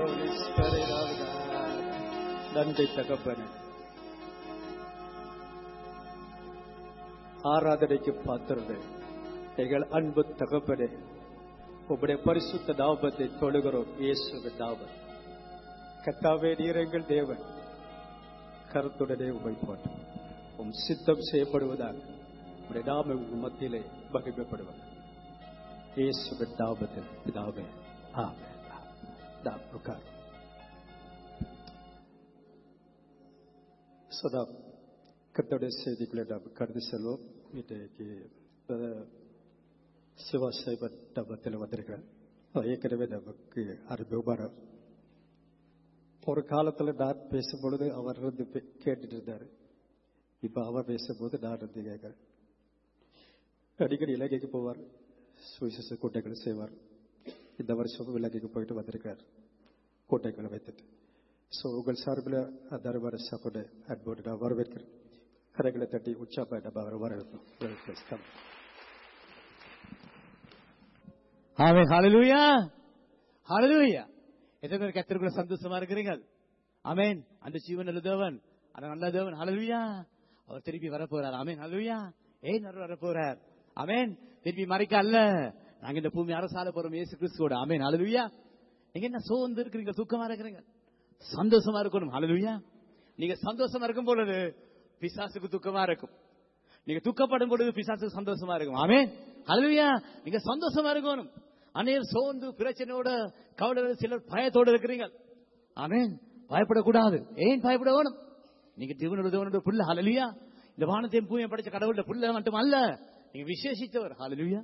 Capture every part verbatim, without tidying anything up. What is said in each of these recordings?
நன்றி தகப்பனே. ஆராதனைக்கு பாத்திரமே எங்கள் அன்பு தகப்பனே, உம்முடைய பரிசுத்த நாமத்தை தொழுகிறோம். இயேசுவின் நாமம். கர்த்தாவே, நீர் எங்கள் தேவன். கருத்துடனே உம்மை போட்டு உம் சித்தம் செய்யப்படுவதாக உம்முடைய நாமம் உங்கள் மத்தியிலே மகிமைப்படுவது. இயேசுவின் நாமத்தில் பிதாவே, ஆமென். சதா கர்த்தருடைய செய்திகளை நாம் கடந்து செல்வோம். இன்றைக்கு சிவசைவ டபத்தில் வந்திருக்கிறேன். ஏற்கனவே நமக்கு அனுபவமான ஒரு காலத்தில் நான் பேசும்பொழுது அவர் இருந்து கேட்டுட்டு இருந்தார். இப்ப அவர் பேசும்போது நான் இருந்து கேட்கிறேன். அடிக்கடி இலங்கைக்கு போவார், சுவிசேஷ கூட்டங்களை செய்வார். இந்த வருஷமும் இலங்கைக்கு போயிட்டு வந்திருக்கார், கூட்டங்களை வைத்துட்டு. ஸோ உங்கள் சார்பில் அந்த அறுவடை சாப்பிட அன்போடு நான் வரவேற்கிறேன். கரைகளை தட்டி உற்சாக நம்ம அவர் வரவேற்போம். ஹல்லேலூயா, ஹல்லேலூயா. எத்தனை பேர் கர்த்தருக்குள்ள சந்தோஷமா இருக்கிறீங்க? ஆமென். அந்த ஜீவன் நல்ல தேவன், அந்த நல்ல தேவன். ஹல்லேலூயா. அவர் திருப்பி வரப்போறார். ஆமென். ஹல்லேலூயா. ஏன் அவர் வரப்போறார்? ஆமென். திருப்பி மறைக்க அல்ல, நாங்க இந்த பூமி அரசால போறோம் இயேசு கிறிஸ்துவோட. ஆமென். ஹல்லேலூயா. நீங்க என்ன சோர்ந்து இருக்கிறீங்க, துக்கமா இருக்கிறீங்க? சந்தோஷமா இருக்கணும். ஹல்லேலூயா. நீங்க சந்தோஷமா இருக்கும் பொழுது பிசாசுக்கு துக்கமா இருக்கும். நீங்க துக்கப்படும் பொழுது பிசாசுக்கு சந்தோஷமா இருக்கும். ஆமென். ஹல்லேலூயா. நீங்க சந்தோஷமா இருக்கணும். அநேகர் சோர்ந்து பிரச்சனையோட கவலை, சிலர் பயத்தோடு இருக்கிறீங்க. ஆமென். பயப்படக்கூடாது. ஏன் பயப்பட வேணும்? நீங்க தேவனோட தேவனோட புள்ள. ஹல்லேலூயா. இந்த வானத்தையும் பூமியை படைச்ச கடவுளோட புள்ள மட்டும் அல்ல, நீங்க விசேஷித்தவர். ஹல்லேலூயா,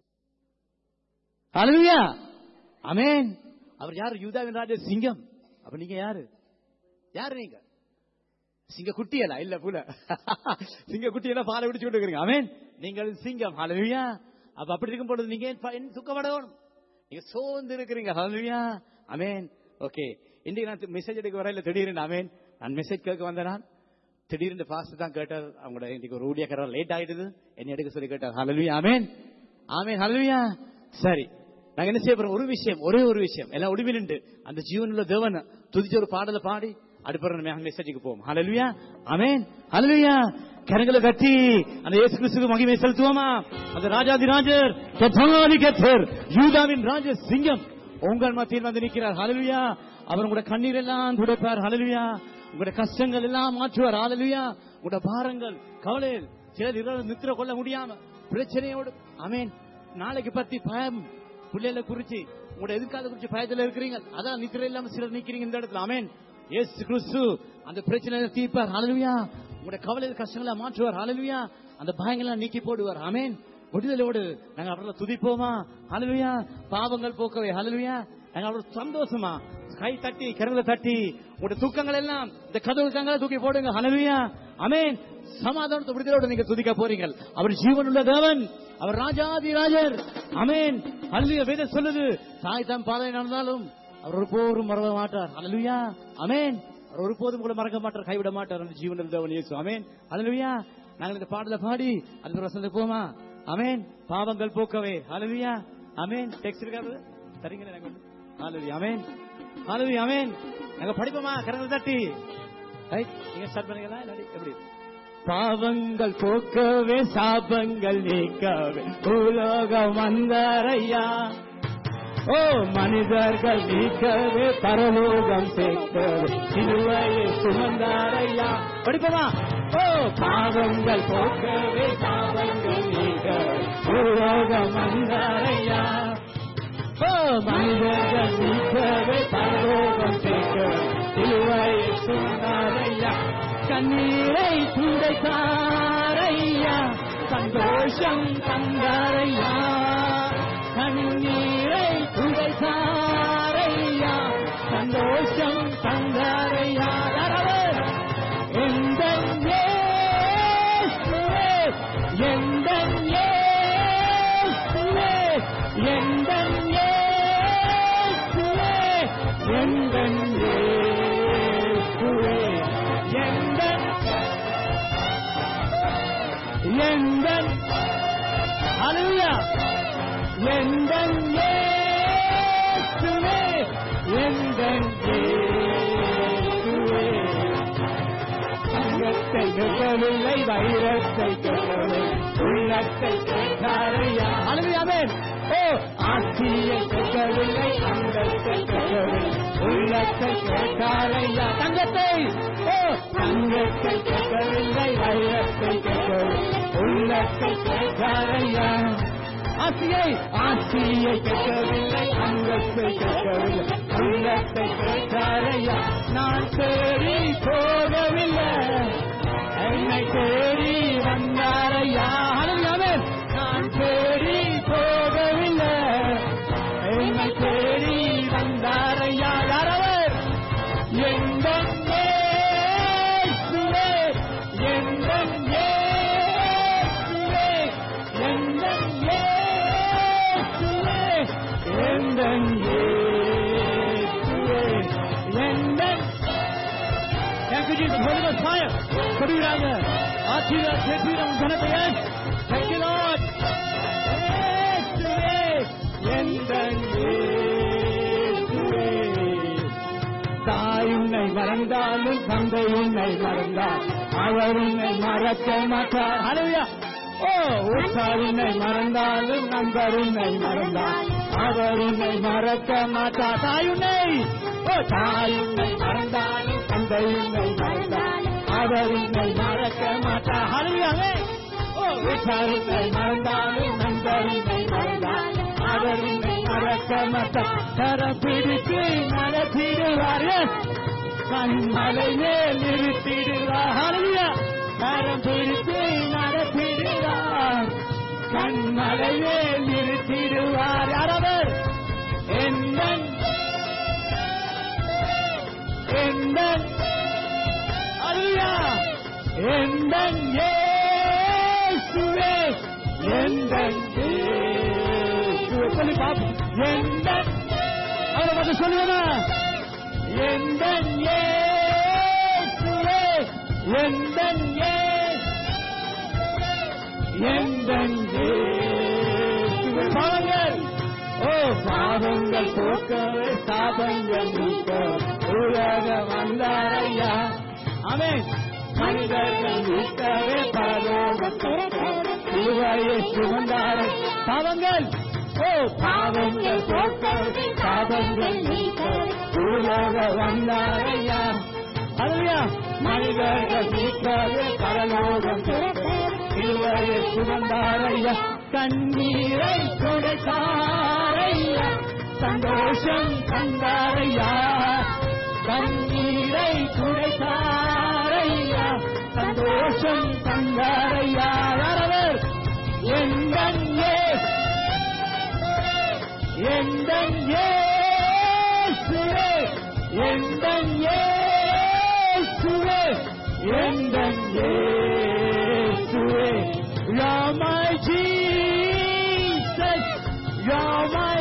ஹல்லேலூயா. ஆமென். அவர் யாரு? யூதாவின் ராஜா, சிங்கம். அப்ப நீங்க யாரு? யாரு நீங்க? சிங்க குட்டியலா? இல்ல புல. சிங்க குட்டியெல்லாம் பாலை பிடிச்சு கொண்டு இருக்கிறீங்க. ஆமென். நீங்கள் சிங்கம். ஹல்லேலூயா. அப்ப அப்படி இருக்கும் பொழுது நீங்க துக்கப்படணும். நீங்க சோர்ந்து இருக்கிறீங்க. ஹல்லேலூயா. ஆமென். ஓகே. இன்றைக்கு நான் மெசேஜ் எடுக்க வர இல்ல, திடீர்னு ஆமென் நான் மெசேஜ் கேட்க வந்தேன். நான் திடீர்னு பாஸ்டர் தான் கேட்டார், அவங்களோட இன்னைக்கு ஒரு ஊழியக்காரர் லேட் ஆயிடுது, என்ன எடுக்க சொல்லி கேட்டார். ஹல்லேலூயா. ஆமென். ஆமென். ஹல்லேலூயா. சரி, நாங்க என்ன செய்ய போறோம்? ஒரு விஷயம், ஒரே ஒரு விஷயம், எல்லாம் ஒளிவில் நின்று அந்த ஜீவனுள்ள தேவன் துதிச்ச ஒரு பாடலை பாடி அடுத்த மெசேஜுக்கு போவோம். ஹல்லேலூயா. ஆமென். ஹல்லேலூயா. கரங்களை கட்டி அந்த இயேசு கிறிஸ்துவுக்கு மகிமை செலுத்துவோமா? அந்த ராஜாதி ராஜர், கர்த்தாதி கர்த்தர், யூதாவின் ராஜ சிங்கம் உங்கள் மத்தியில் வந்து நிற்கிறார். ஹல்லேலூயா. அவர் உங்களுடைய கண்ணீர் எல்லாம் துடைப்பார். ஹல்லேலூயா. உங்களுடைய கஷ்டங்கள் எல்லாம் மாற்றுவார். ஹல்லேலூயா. உங்களுடைய பாரங்கள், கவலைகள், சிலர் இரவு நித்திர கொள்ள முடியாம பிரச்சனையோடு, ஆமென், நாளைக்கு பத்தி பயம், பிள்ளைகளை குறிச்சு, உங்களுடைய எதிர்கால குறிச்சு பயத்துல இருக்கிறீங்க. அதான் நித்திர இல்லாம சிலர் நிக்கிறீங்க இந்த இடத்துல. ஆமென். இயேசு கிறிஸ்து அந்த பிரச்சனையை தீர்ப்பார். ஹல்லேலூயா. உங்களுடைய கவலைகள், கஷ்டங்களை மாற்றுவார். ஹல்லேலூயா. அந்த பயங்களை நீக்கி போடுவார். ஆமென். விடுதலோடு நாங்கள் அவர்களை துதிப்போமா? ஹல்லேலூயா. பாவங்கள் போக்கவே. ஹல்லேலூயா. நாங்கள் அவரோட சந்தோஷமா கை தட்டி, கரங்களை தட்டி, உங்களுடைய துக்கங்கள் எல்லாம் இந்த கதவு கங்களை தூக்கி போடுங்க. ஹல்லேலூயா. ஆமென். சமாதானத்தை விடுதலோடு நீங்க துதிக்க போறீங்க. அவர் ஜீவன் உள்ள தேவன், அவர் ராஜாதி ராஜர். ஆமென். ஹல்லேலூயா. வேதம் சொல்லுது, தாய் தம் பாதை நடந்தாலும் அவர் ஒருபோதும் மறக்க மாட்டார். ஹல்லேலூயா. ஆமென். அவர் ஒருபோதும் கூட மறக்க மாட்டார், கைவிட மாட்டார். அந்த ஜீவன் உள்ள தேவன் இயேசு. ஆமென். ஹல்லேலூயா. நாங்கள் இந்த பாடலை பாடி அந்த வசனத்துக்கு போமா? ஆமென். பாவங்கள் போக்கவே. ஹல்லேலூயா. ஆமென். டெக்ஸ்ட் இருக்காது சரிங்க. ஹல்லேலூயா. ஆமென். ஹல்லேலூயா. ஆமென். நாங்க படிப்போமா? கரங்களை தட்டி. ரைட், நீங்க ஸ்டார்ட் பண்ணீங்களா? எப்படி? பாவங்கள் போக்கவே, சாபங்கள் நீக்கவே உலோகம் வந்தாரையா. ஓ மனிதர்கள் நீக்கவே, பரலோகம் சேர்க்கவே சிலுவையை சுமந்தாரையா. படிப்போமா? ஓ பாவங்கள் போக்கவே, சாபங்கள் நீக்கவே உலோகம் வந்தாரையா. ஓ மனிதர்கள் நீக்கவே, பரலோகம் சேர்க்கவே சிலுவையை சுமந்தாரையா. கண்ணீரை துடைத்தாரையா, சந்தோஷம் தந்தாரையா. கண்ணீரை துடைத்தாரையா, சந்தோஷம் தந்தாரையா. எந்த இயேசுவே, எந்த இயேசுவே, எந்த இயேசுவே, எந்த இயேசுவே, எந்த எந்தன் ஹல்லேலூயா, எந்தன் இயேசுவே, எந்த எந்தன் இயேசுவே. தங்கத்தை கேட்கவில்லை, வைரத்தை கேட்கவில்லை, உள்ளத்தை கேட்டாரையா. ஆமென். ஓ ஆட்சியை கேட்கவில்லை, அந்தத்தை கேட்கவில்லை, உள்ளத்தை கேட்டாரையா. தங்கத்தை ஓ தங்கத்தை கேட்கவில்லை, வைரத்தை கேட்கவில்லை, உள்ளத்தை கேட்டாரையா. ஆட்சியை ஆட்சியை கேட்கவில்லை, அங்கத்தை கேட்கவில்லை, உள்ளத்தை கேட்டாரையா. நான் தேடி போகவில்லை, என்னை தேடி வந்தாரையா. ஆமென். நான் தேடி போகவில்லை, என்னை தேடி வந்தாரையா. யாரவர்? எந்தன் இயேசுவே, எந்தன் இயேசுவே, எந்தன் இயேசுவே, எந்தன் இயேசுவே, எந்தன். Thank you, Jesus. Holy Ghost fire. கொடுகிறாங்க. ஆசீர்வாத சேத்திரம் கனத்தையே. Thank you, Lord. இயேசுவே, எந்தன் இயேசுவே. தாய் உன்னை மறந்தாலும் தந்தை உன்னை மறந்தால் அவர் உன்னை மறக்க மாட்டார். ஹல்லேலூயா. ஓ உற்றார் உன்னை மறந்தாலும் நண்பர் உன்னை மறந்தால் அவர் உன்னை மறக்க மாட்டார். தாய் உன்னை ஓ தாய் உன்னை மறந்தாலும் தந்தை உன்னை மறந்தால் அவர் உன்னை மறக்க மாட்டார். ஹல்லேலூயா. ஓ உற்றார் உன்னை மறந்தாலும் நண்பர் உன்னை மறந்தால் அவர் உன்னை மறக்க மாட்டார். கரம் பிடித்து நடத்திடுவார், கண்மலை மேல் நிறுத்திடுவார். ஹல்லேலூயா. கரம் பிடித்து நடத்திடுவார், கண்மலை மேல் நிறுத்திடுவார். யாரவர்? எந்தன் எந்தன் ஹல்லேலூயா, எந்தன் இயேசுவே, எந்தன் இயேசுவே. சொல்லி பாப்போம். எந்தன் அவரை மட்டும் சொல்லுங்க. எந்தன் இயேசுவே, எந்தன் எந்தன் இயேசுவே. பாவங்கள் ஓ பாவங்கள் போக்கவே சாபங்கள் நீக்க உலக வந்தாரையா. ஆமென். மனிதர்கள் நீக்கவே பரலோகத்தை சுமந்தாரை. பாவங்கள் ஓ பாவங்கள் போக்கவே சாபங்கள் நீக்க உலக வந்தாரையா. ஹல்லேலூயா. மனிதர்கள் நீக்கவே பரலோகம் இருவரை சுமந்தாரையா. கண்ணீரை துடைத்தாரையா, சந்தோஷம் தந்தாரையா. கண்ணீரை துடைத்தாரையா, சந்தோஷம் தந்தாரையா. யாரவர்? எந்தன் எந்தன் இயேசுவே, எந்தன் இயேசுவே, எந்தன் இயேசுவே. You're my Jesus, you're my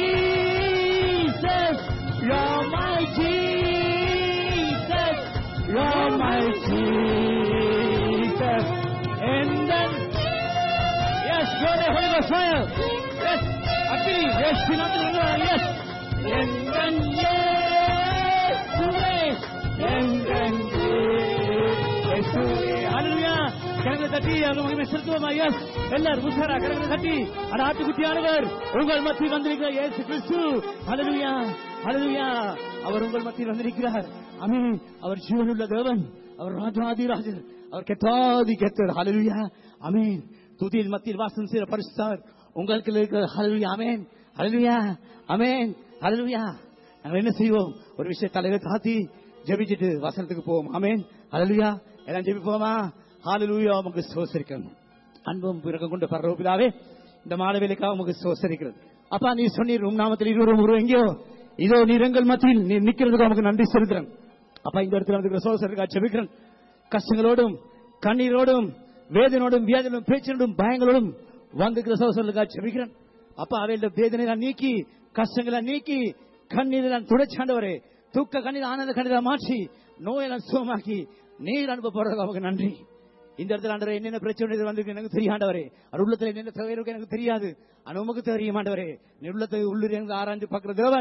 Jesus, you're my Jesus, you're my Jesus. And then, yes, you're the Holy Ghost fire. Yes, Akili, yes, yes. And then, yes, and then, yes, hallelujah. கரங்களை தட்டி அவங்க மகிமை செலுத்துவோமா? S, எல்லாரும் உஷாரா கரங்களை தட்டி அந்த ஆட்டுக்குட்டியானவர் உங்கள் மத்தியில் வந்திருக்கிறார். இயேசு கிறிஸ்து. ஹல்லேலூயா, ஹல்லேலூயா. அவர் உங்கள் மத்தியில் வந்திருக்கிறார். ஆமென். அவர் ஜீவனுள்ள தேவன், அவர் ராஜாதிராஜர், அவர் கெட்டாதி கெட்டர். ஹல்லேலூயா, ஆமென். துதியின் மத்தியில் வாசம் செய்கிற பரிசுத்தர் உங்களுக்கு இருக்கிறார். ஹல்லேலூயா, ஆமென், ஹல்லேலூயா, ஆமென், ஹல்லேலூயா. நாங்கள் என்ன செய்வோம்? ஒரு விஷயம் தலைவர் காத்தி ஜெபிச்சுட்டு வசனத்துக்கு போவோம். ஆமென், ஹல்லேலூயா. எல்லாம் ஜெபிப்போமா? ஹல்லேலூயா. உமக்கு ஸ்தோத்திரிக்கிறோம். அன்பும் பிறக்கம் கொண்ட பரலோகபிதாவே, இந்த மாலவேலைக்காக உமக்கு ஸ்தோத்திரிக்கிறது. அப்பா, நீ சொன்னீர் உம் நாமத்தில் இருவரும் ஒருவர் எங்கேயோ இதோ நீரங்கள் மத்தியில் நீ நிற்கிறதுக்கு உமக்கு நன்றி செலுத்துறேன். அப்பா, இந்த இடத்துல வந்து சோதரிக்காக ஜெபிக்கிறேன். கஷ்டங்களோடும் கண்ணீரோடும் வேதனோடும் வியாதியோடும் பேச்சினோடும் பயங்களோடும் வந்திருக்கிற சோதரிக்காக ஜெபிக்கிறேன். அப்பா, அவையோட வேதனை நீக்கி கஷ்டங்களை நீக்கி கண்ணீரை துடைச்சாண்டவரே, தூக்க கண்ணீர் ஆனந்த கண்ணீரை மாற்றி நோயெல்லாம் சுகமாக்கி நீர் அனுப்ப போறதுக்கு அவருக்கு நன்றி. இந்த இடத்துல ஆண்டவரே, என்னென்ன பிரச்சனை வந்து எனக்கு தெரியாண்டவரே, அது உள்ளத்துல என்னென்ன தேவை எனக்கு தெரியாது, ஆனா உமக்கு தெரியும் ஆண்டவரே. நீ உள்ளத்தை உள்ளூர் எனக்கு ஆராய்ந்து பார்க்கிற தேவன்.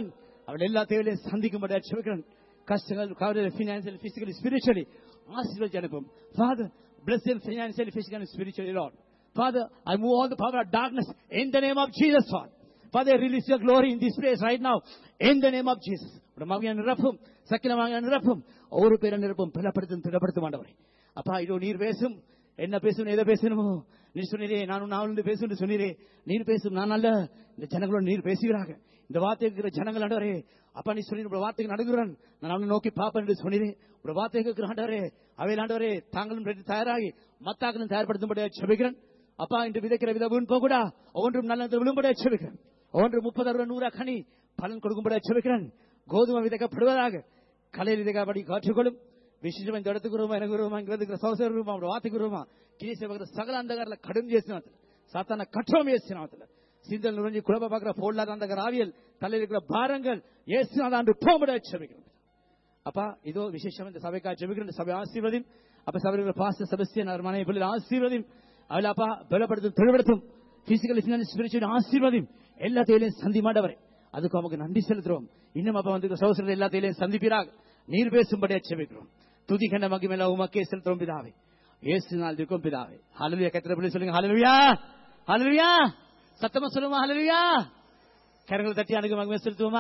அவள் எல்லா தேவையிலையும் சந்திக்கும்படியா ஜெபிக்கிறேன். கஷ்டங்கள், கவலை, financially, physically, spiritually ஆசீர்வதிச்சு அனுப்பும். Father, bless them financially, physically, spiritually, Lord. Father, I move all the power of darkness in the name of Jesus, Lord. Father, release your glory in this place right now in the name of Jesus. உடைய மகிமையை நிரப்பும், சக்கிலமாக நிரப்பும், ஒவ்வொரு பேரை நிரப்பும், பலப்படுத்தும், திடப்படுத்தும் ஆண்டவரே. அப்பா, இதோ நீர் பேசும், என்ன பேசணும், எதை பேசணுமோ நீ சொன்னீரே, நானும் நான் பேசுன்னு சொன்னீரே, நீர் பேசும், நான் அல்ல, இந்த ஜனங்களோட நீர் பேசுகிறாங்க. இந்த வார்த்தை இருக்கிற ஜனங்கள் ஆண்டவரே, அப்பா நீ சொல்லி உடைய வார்த்தைக்கு நடுங்குறேன், நான் அவனை நோக்கி பாப்பேன் என்று சொன்னீரே. உடைய வார்த்தை கேட்கிற ஆண்டவரே, அவையில் ஆண்டவரே தாங்களும் ரெண்டு தயாராகி மத்தாக்களும் தயார்படுத்தும்படியாக செபிக்கிறேன். அப்பா, இன்று விதைக்கிற வித வீண் போகூடா, ஒவ்வொன்றும் நல்ல விழும்படியாக செபிக்கிறேன். ஒவ்வொன்று முப்பது அறுபது நூறா கனி பலன் கொடுக்கும்படியாக செபிக்கிறேன். கோதுமை விதைக்கப்படுவதாக, கலையில் விதைக்கப்படி காற்றுக்கொள்ளும். விசேஷம் இந்த இடத்துக்கு வருமா, எனக்கு வருமா, இங்க இருக்கிற சௌசர வருமா, அவருடைய வார்த்தைக்கு வருமா, கிரீச சகல அந்தகாரில் கடும் చేసినట్లు சாத்தான கற்றோம் చేసినట్లు சிந்தல் நுழைஞ்சி குழப்ப பார்க்கிற பொருளாதார அந்த ஆவியல் தலையில் இருக்கிற பாரங்கள் ஏசுநாதாண்டு போம்படியாக செபிக்கிறேன். அப்பா, இதோ விசேஷம் இந்த சபைக்காக செபிக்கிறேன். சபை ஆசீர்வதியும். அப்ப சபையில் பாஸ்டர் செபஸ்டியன் அவர் மனைவி பிள்ளை ஆசீர்வதியும். அவள் அப்பா பலப்படுத்தும், தெளிவுபடுத்தும், பிசிக்கலி ஸ்பிரிச்சுவல் ஆசீர்வதியும். எல்லாத்தையும் சந்தி மாண்டவரை அதுக்கு அவங்களுக்கு நன்றி செலுத்துறோம். இன்னும் அப்ப வந்து சகோதரர்கள் எல்லாத்தையும் சந்திப்பீராக நீர் பேசும்படியாக செபிக்கிறோம். துதி கண்ட மகிமையில உமக்கே செலுத்துறோம் பிதாவே, இயேசு நாள் இருக்கும் பிதாவே. ஹல்லேலூயா. கத்திர பிள்ளை சொல்லுங்க ஹல்லேலூயா, ஹல்லேலூயா. சத்தமா சொல்லுமா ஹல்லேலூயா. கரங்களை தட்டி அனுக்கு மகிமை செலுத்துவோமா.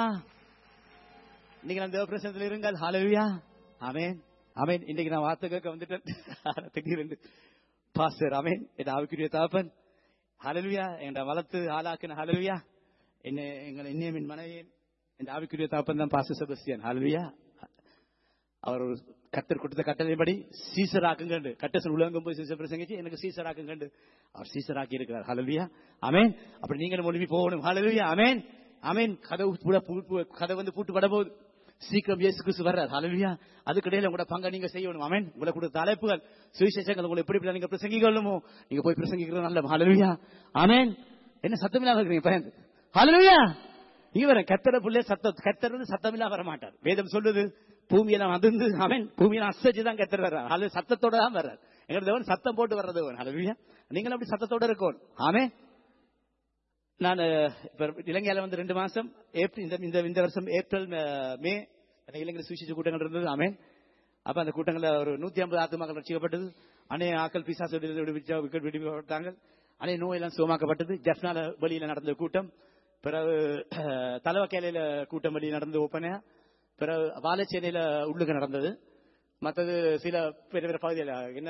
நீங்க அந்த பிரசனத்தில் இருங்கள். ஹல்லேலூயா. ஆமென், ஆமென். இன்னைக்கு நான் வார்த்தை கேட்க வந்துட்டேன். திடீரென்று பாஸ்டர் ஆமென் என் ஆவிக்குரிய தகப்பன் ஹல்லேலூயா என்ற வளர்த்து ஆளாக்கின ஹல்லேலூயா. என்ன எங்களை இன்னும் என் மனைவி என் ஆவிக்குரிய தகப்பன் தான் பாஸ்டர் செபஸ்டியன். ஹல்லேலூயா. அவர் ஒரு கத்தர் கொடுத்த கட்டளைப்படி சீசர் ஆக்குங்கண்டு கட்டசன் உலகம் போய் சீசர் பிரசங்கிச்சு எனக்கு சீசர் ஆக்குங்கண்டு அவர் சீசர் ஆக்கி இருக்கிறார். ஹல்லேலூயா. ஆமென். அப்படி நீங்களும் ஒளிவி போகணும். ஹல்லேலூயா. ஆமென், ஆமென். கதவு கதை வந்து பூட்டுப்பட போகுது. சீக்கிரம் இயேசு கிறிஸ்து வர்றார். ஹல்லேலூயா. அதுக்கிடையில உங்களோட பங்கை நீங்க செய்யணும். ஆமென். உங்களை கொடுத்த தலைப்புகள் சுவிசேஷங்கள் உங்களை எப்படி நீங்க பிரசங்கிக்கணுமோ நீங்க போய் பிரசங்கிக்கிறது நல்ல. ஹல்லேலூயா. ஆமென். என்ன சத்தமில்லாம இருக்கிறீங்க பயந்து. ஹல்லேலூயா. நீங்க வர கத்தர புள்ளே சத்த கத்தர் சத்தமில்லா வர மாட்டார். வேதம் சொல்லுது பூமியெல்லாம் அதிர்ந்து அவன் பூமியெல்லாம் அசைச்சுதான் கத்தர் வர்றார். அது சத்தத்தோட தான் வர்றார். எங்க தேவன் சத்தம் போட்டு வர்றது. ஹல்லேலூயா. நீங்களும் அப்படி சத்தத்தோட இருக்கணும். ஆமென். நான் இப்ப இலங்கையில வந்து ரெண்டு மாசம் ஏப்ரல் இந்த இந்த வருஷம் ஏப்ரல் மே இலங்கையில் சுவிசேஷ கூட்டங்கள் இருந்தது. ஆமென். அப்ப அந்த கூட்டங்கள்ல ஒரு நூத்தி ஐம்பது ஆத்துமாக்கள் ரட்சிக்கப்பட்டது. அநே ஆக்கள் பிசாசு விடுவிக்கப்பட்டாங்க. அநே நோயெல்லாம் சுகமாக்கப்பட்டது. ஜப்னால வழியில நடந்த கூட்டம், பிறகு தலவக்கேலையில கூட்டம் வழி நடந்தது ஓப்பனையா, பிறகு வாழைச்சேனையில உள்ளுக்கு நடந்தது. மற்றது சில பெரிய பெரிய பகுதியில் என்ன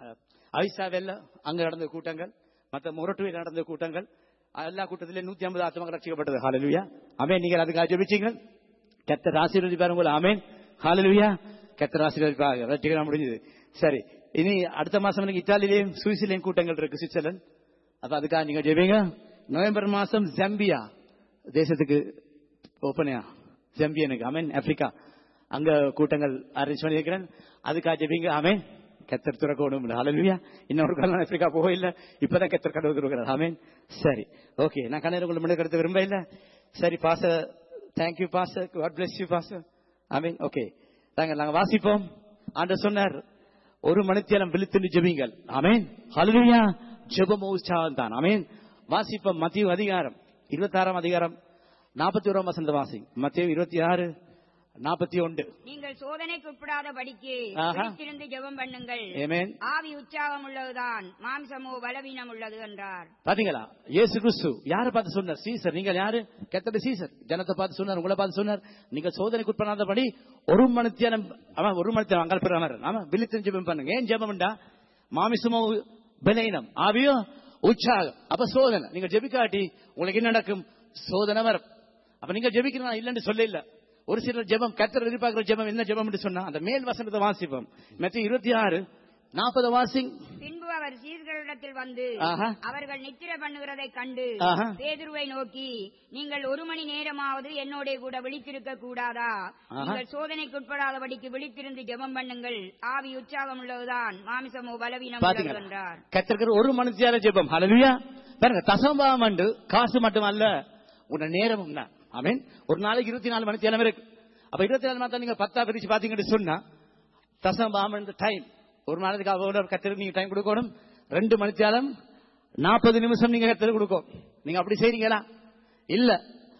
ஐசாவெல்ல அங்க நடந்த கூட்டங்கள், மற்ற முரட்டுவையில் நடந்த கூட்டங்கள், எல்லா கூட்டத்திலே நூத்தி ஐம்பது ஆத்மாக்கள் ரட்சிக்கப்பட்டது. ஹல்லேலூயா. ஆமென். நீங்கள் அதுக்காக ஜெபிச்சீங்க. கர்த்தர் ஆசீர்வதிப்பார் உங்களை. ஆமென். ஹல்லேலூயா. கர்த்தர் ஆசீர்வதிப்பார். ரட்சிக்க முடிஞ்சது. சரி, இனி அடுத்த மாசம் எனக்கு இத்தாலியிலேயும் சுவிஸ்லேயும் கூட்டங்கள் இருக்கு, சுவிட்சர்லாந்து. அப்ப அதுக்காக நீங்க ஜெபிங்க. நவம்பர் மாசம் ஜம்பியா தேசத்துக்கு ஓப்பனையா ஜம்பியனுக்கு ஆமென் ஆப்பிரிக்கா அங்க கூட்டங்கள் அரேஞ்ச் பண்ணியிருக்கிறேன். அதுக்காக ஜெபிங்க. ஆமென். கத்தர் திறக்கணும். ஹல்லேலூயா. இன்னொரு காலம் ஆப்பிரிக்கா போக இல்ல, இப்பதான் கத்தர் கடவுள் திறக்கிறார். ஆமென். சரி, ஓகே. நான் கண்ணீர் உங்களை மணி கடத்த விரும்ப இல்ல. சரி pastor, thank you pastor, God bless you pastor. Amen. Okay, நாங்க நாங்க வாசிப்போம். ஆண்டவர் சொன்னார் ஒரு மணித்தியாலம் விழித்து ஜெபிங்கள். ஆமென். ஹல்லேலூயா. ஜெபமோ உற்சாகம் தான். ஆமென். வாசிப்போம். மத்தேயு அதிகாரம் இருபத்தி ஆறாம் அதிகாரம் நாற்பத்தி ஓராம் வசனத்தை வாசி. மத்தேயு இருபத்தி ஆறு நாற்பத்தி ஒன்று. நீங்கள் சோதனைக்கு உட்படாதபடிக்கு விழித்திருந்து ஜெபம் பண்ணுங்கள். ஆவி உற்சாகம் உள்ளதுதான், மாம்சமோ பலவீனம் உள்ளது என்றார். பாத்தீங்களா? இயேசு கிறிஸ்து யாரை பார்த்து சொன்னார்? சீசர். நீங்கள் யாரு? கர்த்தருடைய சீசர். ஜனத்தை பார்த்து சொன்னார், உங்களை பார்த்து சொன்னார், நீங்கள் சோதனைக்கு உட்படாதபடி ஒரு மணித்தியானம் ஆமா ஒரு மணித்தியானம் அங்கால் பெறாம ஆமா விழித்திருந்து ஜெபம் பண்ணுங்க. ஏன் ஜெபம்டா? மாமிசமோ பலவீனம், ஆவியோ உற்சாகம். அப்ப சோதனை. நீங்க ஜெபிக்காட்டி உங்களுக்கு என்ன நடக்கும்? சோதனை வரும். அப்ப நீங்க ஜெபிக்கிறா இல்லன்னு சொல்ல இல்ல. ஒரு சிலர் ஜெபம் கர்த்தர் எதிர்பார்க்கிற ஜெபம் என்ன ஜெபம் என்று சொன்னா அந்த மேல் வசனத்தை வாசிப்போம். மத்தேயு இருபத்தி ஆறு நாற்பது வாசிங். பின்பு அவர் சீர்களிடத்தில் வந்து அவர்கள் நித்திரை பண்ணுகிறதை கண்டு பேதுருவை நோக்கி, நீங்கள் ஒரு மணி நேரமாவது என்னோட கூட விழித்திருக்க கூடாதா? நீங்கள் சோதனைக்கு உட்படாதபடிக்கு விழித்திருந்து ஜெபம் பண்ணுங்கள். ஆவி உற்சாகம் உள்ளதுதான், மாமிசமோ பலவீனம் என்றார். கர்த்தர் ஒரு மணி நேரம் ஜெபம். ஹல்லேலூயா. பாருங்க, தசம்பாவம் அண்டு காசு மட்டுமல்ல, உன்ன நேரமும் தான். ஆமென். ஒரு நாளைக்கு இருபத்தி நாலு மணி நேரம் இருக்கு. அப்ப இருபத்தி நாலு மணி நீங்க பத்தா பிரிச்சு பாத்தீங்கன்னு சொன்னா தசம்பாவம் டைம் ஒரு நாளைக்கு கர்த்தருக்கு நீங்க டைம் கொடுக்கணும். ரெண்டு மணி நேரம் நாற்பது நிமிஷம் நீங்க கர்த்தருக்கு கொடுக்கும். நீங்க அப்படி செய்றீங்களா? இல்ல.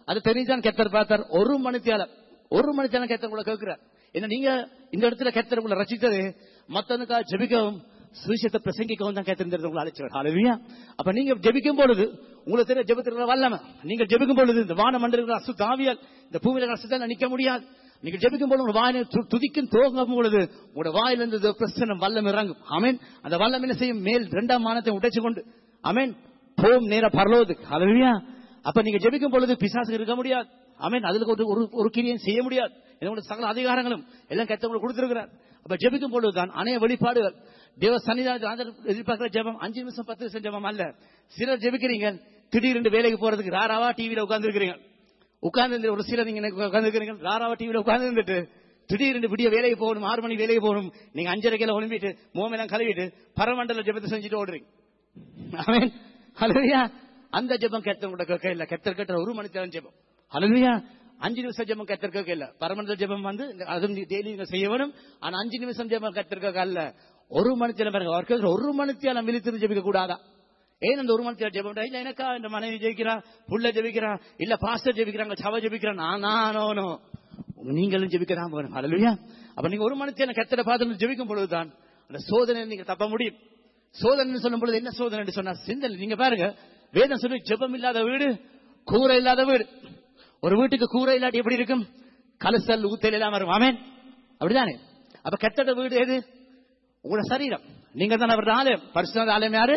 அது தெரிஞ்சான் கெத்தர் பார்த்தார். ஒரு மணித்தியாலம் ஒரு மணித்தியாலம் கெத்தர் கூட கேட்கிறார். என்ன நீங்க இந்த இடத்துல கெத்தர் உங்களை ரசித்தது மத்தனுக்காக ஜெபிக்கவும் சுவிசேஷத்தை பிரசங்கிக்கவும் தான் கெத்தர் உங்களை அழைச்சவர். ஹல்லேலூயா. அப்ப நீங்க ஜெபிக்கும் பொழுது உங்களுக்கு தெரிய ஜெபத்திற்கு வல்லமை. நீங்க ஜெபிக்கும் பொழுது இந்த வான மண்டல அசுத்த ஆவியால் இந்த பூமியில அசுத்தால் நிக்க முடியாது. நீங்க ஜெபிக்கும் பொழுது உங்க வாயில துதிக்கும் தோங்கும் பொழுது உங்களோட வாயிலிருந்து பிரசன்னம் வல்லம் இறங்கும். ஆமென். அந்த வல்லம் என்ன செய்யும்? மேல் இரண்டாம் மானத்தை உடைச்சு கொண்டு ஆமென் போம் நேர பரலோகத்துக்கு. ஹல்லேலூயா. அப்ப நீங்க ஜெபிக்கும் பொழுது பிசாசுக்கு இருக்க முடியாது. ஆமென். அதுல ஒரு ஒரு கிரியம் செய்ய முடியாது. என்னோட சகல அதிகாரங்களும் எல்லாம் கர்த்தர் கொடுத்திருக்கிறார். அப்ப ஜெபிக்கும் பொழுதுதான் அநேக வெளிப்பாடுகள் தேவ சன்னிதானத்தில் எதிர்பார்க்கிற ஜெபம் அஞ்சு நிமிஷம் பத்து நிமிஷம் ஜெபம் அல்ல. சிலர் ஜெபிக்கிறீங்க திடீரென்று வேலைக்கு போறதுக்கு ராராவா டிவியில உட்கார்ந்து இருக்கிறீங்க. உட்கார்ந்து ஒரு சிலர் நீங்க உட்கார்ந்து இருக்கிறீங்க ராராவா டிவியில உட்கார்ந்து இருந்துட்டு திடீரென்று விடிய வேலைக்கு போகணும், ஆறு மணி வேலைக்கு போகணும். நீங்க அஞ்சரைக்கெல்லாம் ஒளிம்பிட்டு மோமெல்லாம் கழுவிட்டு பரமண்டல ஜெபத்தை செஞ்சுட்டு ஓடுறீங்க. ஆமென். ஹல்லேலூயா. அந்த ஜெபம் கர்த்தர் கூட கேட்க இல்ல. கர்த்தர் கேட்ட ஒரு மணி நேரம் ஜெபம். ஹல்லேலூயா. அஞ்சு நிமிஷம் ஜெபம் கர்த்தர் கேட்க இல்ல. பரமண்டல ஜெபம் வந்து அதுவும் டெய்லி நீங்க செய்ய வேணும். ஆனா அஞ்சு நிமிஷம் ஜெபம் கர்த்தர் கேட்க அல்ல. ஒரு மணி நேரம் பாருங்க. அவருக்கு ஒரு மணி நேரம் விழித்திருந்து ஜெபிக்க கூடாதா? ஏன் அந்த ஒரு மணி நேரம் ஜெபம் இல்ல எனக்கா இந்த மனைவி ஜெபிக்கிறா, புள்ள ஜெபிக்கிறா, இல்ல பாஸ்டர் ஜெபிக்கிறாங்க, சபை ஜெபிக்கிறான், நானோ நீங்களும் ஜெபிக்கலாம் வேணும். ஹல்லேலூயா. அப்ப நீங்க ஒரு மணி நேரம் கர்த்தரை பார்த்து ஜெபிக்கும் பொழுதுதான் அந்த சோதனை நீங்க தப்ப முடியும். சோதனை சொல்லும் பொழுது என்ன சோதனை சொன்னா சிந்தனை. நீங்க பாருங்க வேதம் சொல்லி ஜெபம் இல்லாத வீடு கூரை இல்லாத வீடு. ஒரு வீட்டுக்கு கூரை இல்லாட்டி எப்படி இருக்கும்? கலசல் ஊத்தல் எல்லாம் வரும். ஆமென். அப்படிதானே? அப்ப கர்த்தருடைய வீடு எது? உங்களோட சரீரம். நீங்க தான் அவருடைய ஆலயம். பரிசுத்த ஆலயம் யாரு?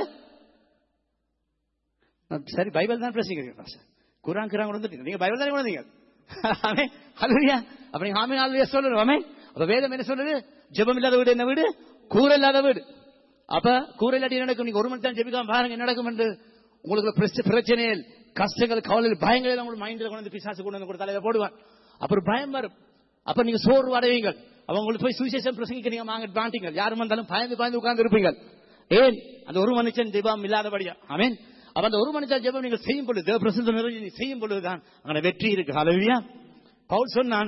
சரி பைபிள் தான் பேசுகிறீங்க. குரான் கிரான் வந்துட்டீங்க. நீங்க பைபிள் தானே வந்தீங்க. ஆமென். ஹல்லேலூயா. அப்ப நீங்க ஆமென் ஹல்லேலூயா சொல்லணும். ஆமென். அப்ப வேதம் என்ன சொல்லுது? ஜெபம் இல்லாத வீடு என்ன வீடு? கூரை இல்லாத வீடு. அப்ப கூரை இல்லாட்டி என்ன நடக்கும்? நீங்க ஒரு மணி நேரம் ஜெபிக்காம பாருங்க என்ன நடக்கும் என்று. உங்களுக்கு பிரச்சனைகள், கஷ்டங்கள், கவலைகள், பயங்கள் உங்களுக்கு மைண்ட்ல கொண்டு வந்து பிசாசு கொண்டு வந்து கூட தலையில போடுவான். அப்புறம் பயம் வரும். அப்ப நீங்க சோர்வு அடைவீங்க. அவங்களுக்கு போய் சுவிசேஷம் பிரசங்கிக்கிறீங்க மாட்டீங்க. யாரும் வந்தாலும் பயந்து பயந்து உட்கார்ந்து இருப்பீங்க. ஏன்? அந்த ஒரு மனுஷன் ஜெபம் இல்லாதபடியா. ஆமென். அப்ப அந்த ஒரு மனுஷன் ஜெபம் நீங்க செய்யும் பொழுது தேவ பிரசன்னம் நிறைஞ்சு செய்யும் பொழுதுதான் அங்க வெற்றி இருக்கு. ஹல்லேலூயா. பவுல் சொன்னான்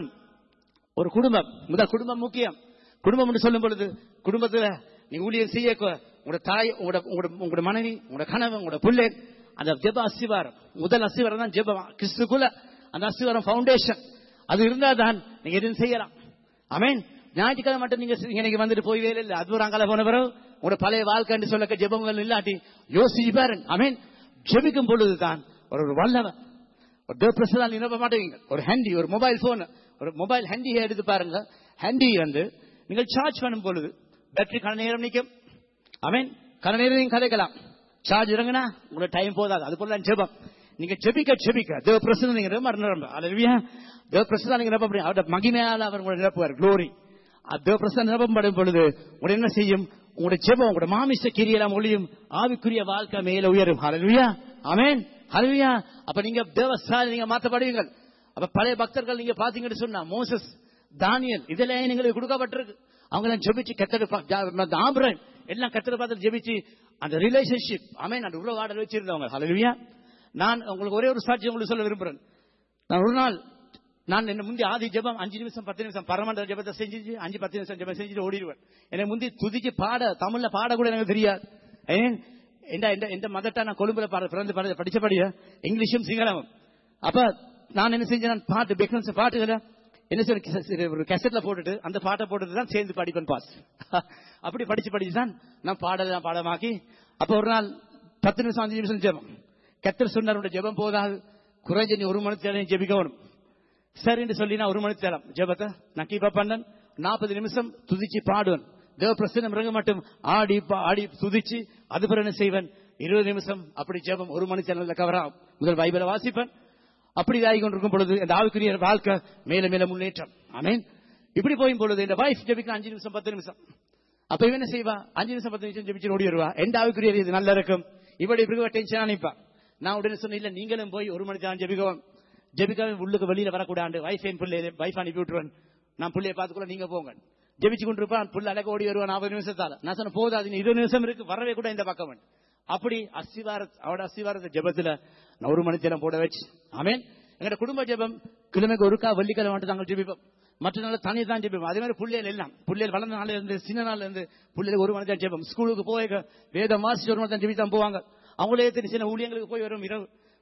ஒரு குடும்பம் முதல் குடும்பம் முக்கியம். குடும்பம் என்று சொல்லும் பொழுது குடும்பத்துல நீ ஊழியம் செய்ய உங்களோட தாய், உங்களோட மனைவி, உங்களோட கணவன், உங்களோட பிள்ளை, அந்த ஜெப அஸ்திவாரம் முதல் அஸ்திவாரம் தான் ஜெபம். கிறிஸ்துக்குள்ள அந்த அஸ்திவாரம் பவுண்டேஷன் அது இருந்தா தான் நீங்க எதுவும் செய்யலாம். ஆமென். ஞாயிற்றுக்கிழமை மட்டும் நீங்க இன்னைக்கு வந்துட்டு போய் வேலை இல்லை. அது ஒரு அங்கால போன பிறகு உங்களோட பழைய வாழ்க்கை சொல்ல ஜெபங்கள் இல்லாட்டி யோசிச்சு பாருங்க. ஆமென். ஜெபிக்கும் பொழுதுதான் ஒரு வல்லவன் ஒரு தேவப்பிரசனால் நிரப்ப மாட்டேங்க. ஒரு ஹேண்டி, ஒரு மொபைல் போன், ஒரு மொபைல் ஹேண்டியை எடுத்து பாருங்க. ஹேண்டி வந்து நீங்கள் சார்ஜ் பண்ணும் பொழுது பேட்டரி கன நேரம் நிற்கும். ஆமென். கன நேரம் நீங்க கதைக்கலாம். சார்ஜ் இறங்கினா உங்களோட டைம் போதாது. அது போல ஜெபம். நீங்க ஜெபிக்க ஜெபிக்க தேவ பிரசன்னம் நீங்க ரொம்ப நிரம்ப. ஹல்லேலூயா. தேவ பிரசன்னம் நீங்க நிரப்ப முடியும். அவருடைய மகிமையால அவர் உங்களை நிரப்புவார். க்ளோரி. தேவ பிரசன்னம் நிரப்பப்படும் பொழுது உங்களை என்ன செய்யும்? உங்களுடைய ஜெபம், உங்களுடைய மாமிச கிரியெல்லாம் ஒளியும், ஆவிக்குரிய வாழ்க்கை மேல உயரும். ஹல்லேலூயா. ஆமென். ஹல்லேலூயா. அப்ப நீங்க தேவஸ்தான நீங்க மாற்றப்படுவீங்க. அப்ப பழைய பக்தர்கள் நீங்க பாத்தீங்கன்னு சொன்னா மோசஸ், தானியல் இதெல்லாம் எங்களுக்கு கொடுக்கப்பட்டிருக்கு. அவங்க எல்லாம் ஜெபிச்சு கர்த்தர் ஆபிரகாம் எல்லாம் கர்த்தரை பார்த்து ஜெபிச்சு அந்த ரிலேஷன்ஷிப் ஆமென் அந்த உறவாடல் வச்சிருந்தவங்க. ஹல்லேலூயா. நான் உங்களுக்கு ஒரே ஒரு சாட்சி உங்களுக்கு சொல்ல விரும்புறேன். நான் ஒரு நாள் நான் என்ன முந்தி ஆதி ஜெபம் அஞ்சு நிமிஷம் பத்து நிமிஷம் பரமண்டல ஜெபத்தை செஞ்சு அஞ்சு பத்து நிமிஷம் ஜெபம் செஞ்சுட்டு ஓடிடுவேன். எனக்கு முந்தி துதிக்கு பாட தமிழ்ல பாட கூட எனக்கு தெரியாது. ஏன் எந்த மதட்டா நான் கொழும்புல பிறந்து படிச்சபடிய இங்கிலீஷும் சிங்களமும். அப்ப நான் என்ன செஞ்சேன்? பாட்டு பெக்னஸ் பாட்டுகளை என்ன சொல்லி ஒரு கேசட்ல போட்டுட்டு அந்த பாட்டை போட்டுட்டு தான் சேர்ந்து படிப்பேன் பாஸ். அப்படி படிச்சு படிச்சுதான் நான் பாடல பாடமாக்கி. அப்ப ஒரு நாள் பத்து நிமிஷம் அஞ்சு நிமிஷம் ஜெபம். கர்த்தர் சொன்னார் ஜெபம் போதாது, குறைஞ்ச நீ ஒரு மணி நேரம் ஜெபிக்கணும். சரின்னு சொல்லி நான் ஒரு மணி நேரம் ஜெபத்தை நான் கீப் அப் பண்ணேன். நாற்பது நிமிஷம் துதிச்சு பாடுவேன். தேவ பிரசன்னம் இறங்க மட்டும் ஆடி ஆடி துதிச்சு அது பிறகு என்ன செய்வேன்? இருபது நிமிஷம் அப்படி ஜெபம் ஒரு மணி நேரம் கவரா முதல் பைபிளை வாசிப்பேன். அப்படி ஆகி கொண்டிருக்கும் பொழுது இந்த ஆவிக்குரிய வாழ்க்கை மேல மேல முன்னேற்றம். ஆமென். இப்படி போயும் பொழுது இந்த வைஃப் ஜெபிக்க அஞ்சு நிமிஷம் பத்து நிமிஷம். அப்ப இவன் என்ன செய்வா? அஞ்சு நிமிஷம் பத்து நிமிஷம் ஜெபிச்சு ஓடி வருவா. எந்த ஆவிக்குரிய இது நல்லா இருக்கும். இப்படி இப்படி டென்ஷனா நினைப்பா. நான் உடனே சொன்னேன், இல்ல நீங்களும் போய் ஒரு மணி நேரம் ஜெபிக்கவும் ஜெபிக்காம உள்ளுக்கு வெளியில வரக்கூடாது. வைஃப் என் பிள்ளை வைஃப் அனுப்பி விட்டுருவேன். நான் பிள்ளைய பார்த்துக்கூட நீங்க போங்க. ஜெபிச்சு கொண்டிருப்பான். புள்ள அழக ஓடி வருவான் நாற்பது நிமிஷத்தால. நான் சொன்ன போதாது, இருபது நிமிஷம் இருக்கு, வரவே கூட இந்த பக்கம். அப்படி அஸ்திவார அவட அஸ்திவாரத்தை ஜெபத்துல நான் ஒரு மணி நேரம் போட வச்சு. ஆமென். எங்க குடும்ப ஜெபம் கிழமைக்கு ஒருக்கா வெள்ளிக்கிழமை மட்டும் நாங்கள் ஜெபிப்போம். மற்ற நாள் தனி தான் ஜெபிப்போம். அதே மாதிரி பிள்ளைகள் எல்லாம் பிள்ளைகள் வளர்ந்த நாள்ல இருந்து சின்ன நாள்ல இருந்து பிள்ளைகள் ஒரு மணி தான் ஜெபம். ஸ்கூலுக்கு போய் வேதம் வாசிச்சு ஒரு மணி தான் ஜெபித்தான் போவாங்க. அவங்களே தெரியும் சின்ன ஊழியங்களுக்கு போய் வரும் இரவு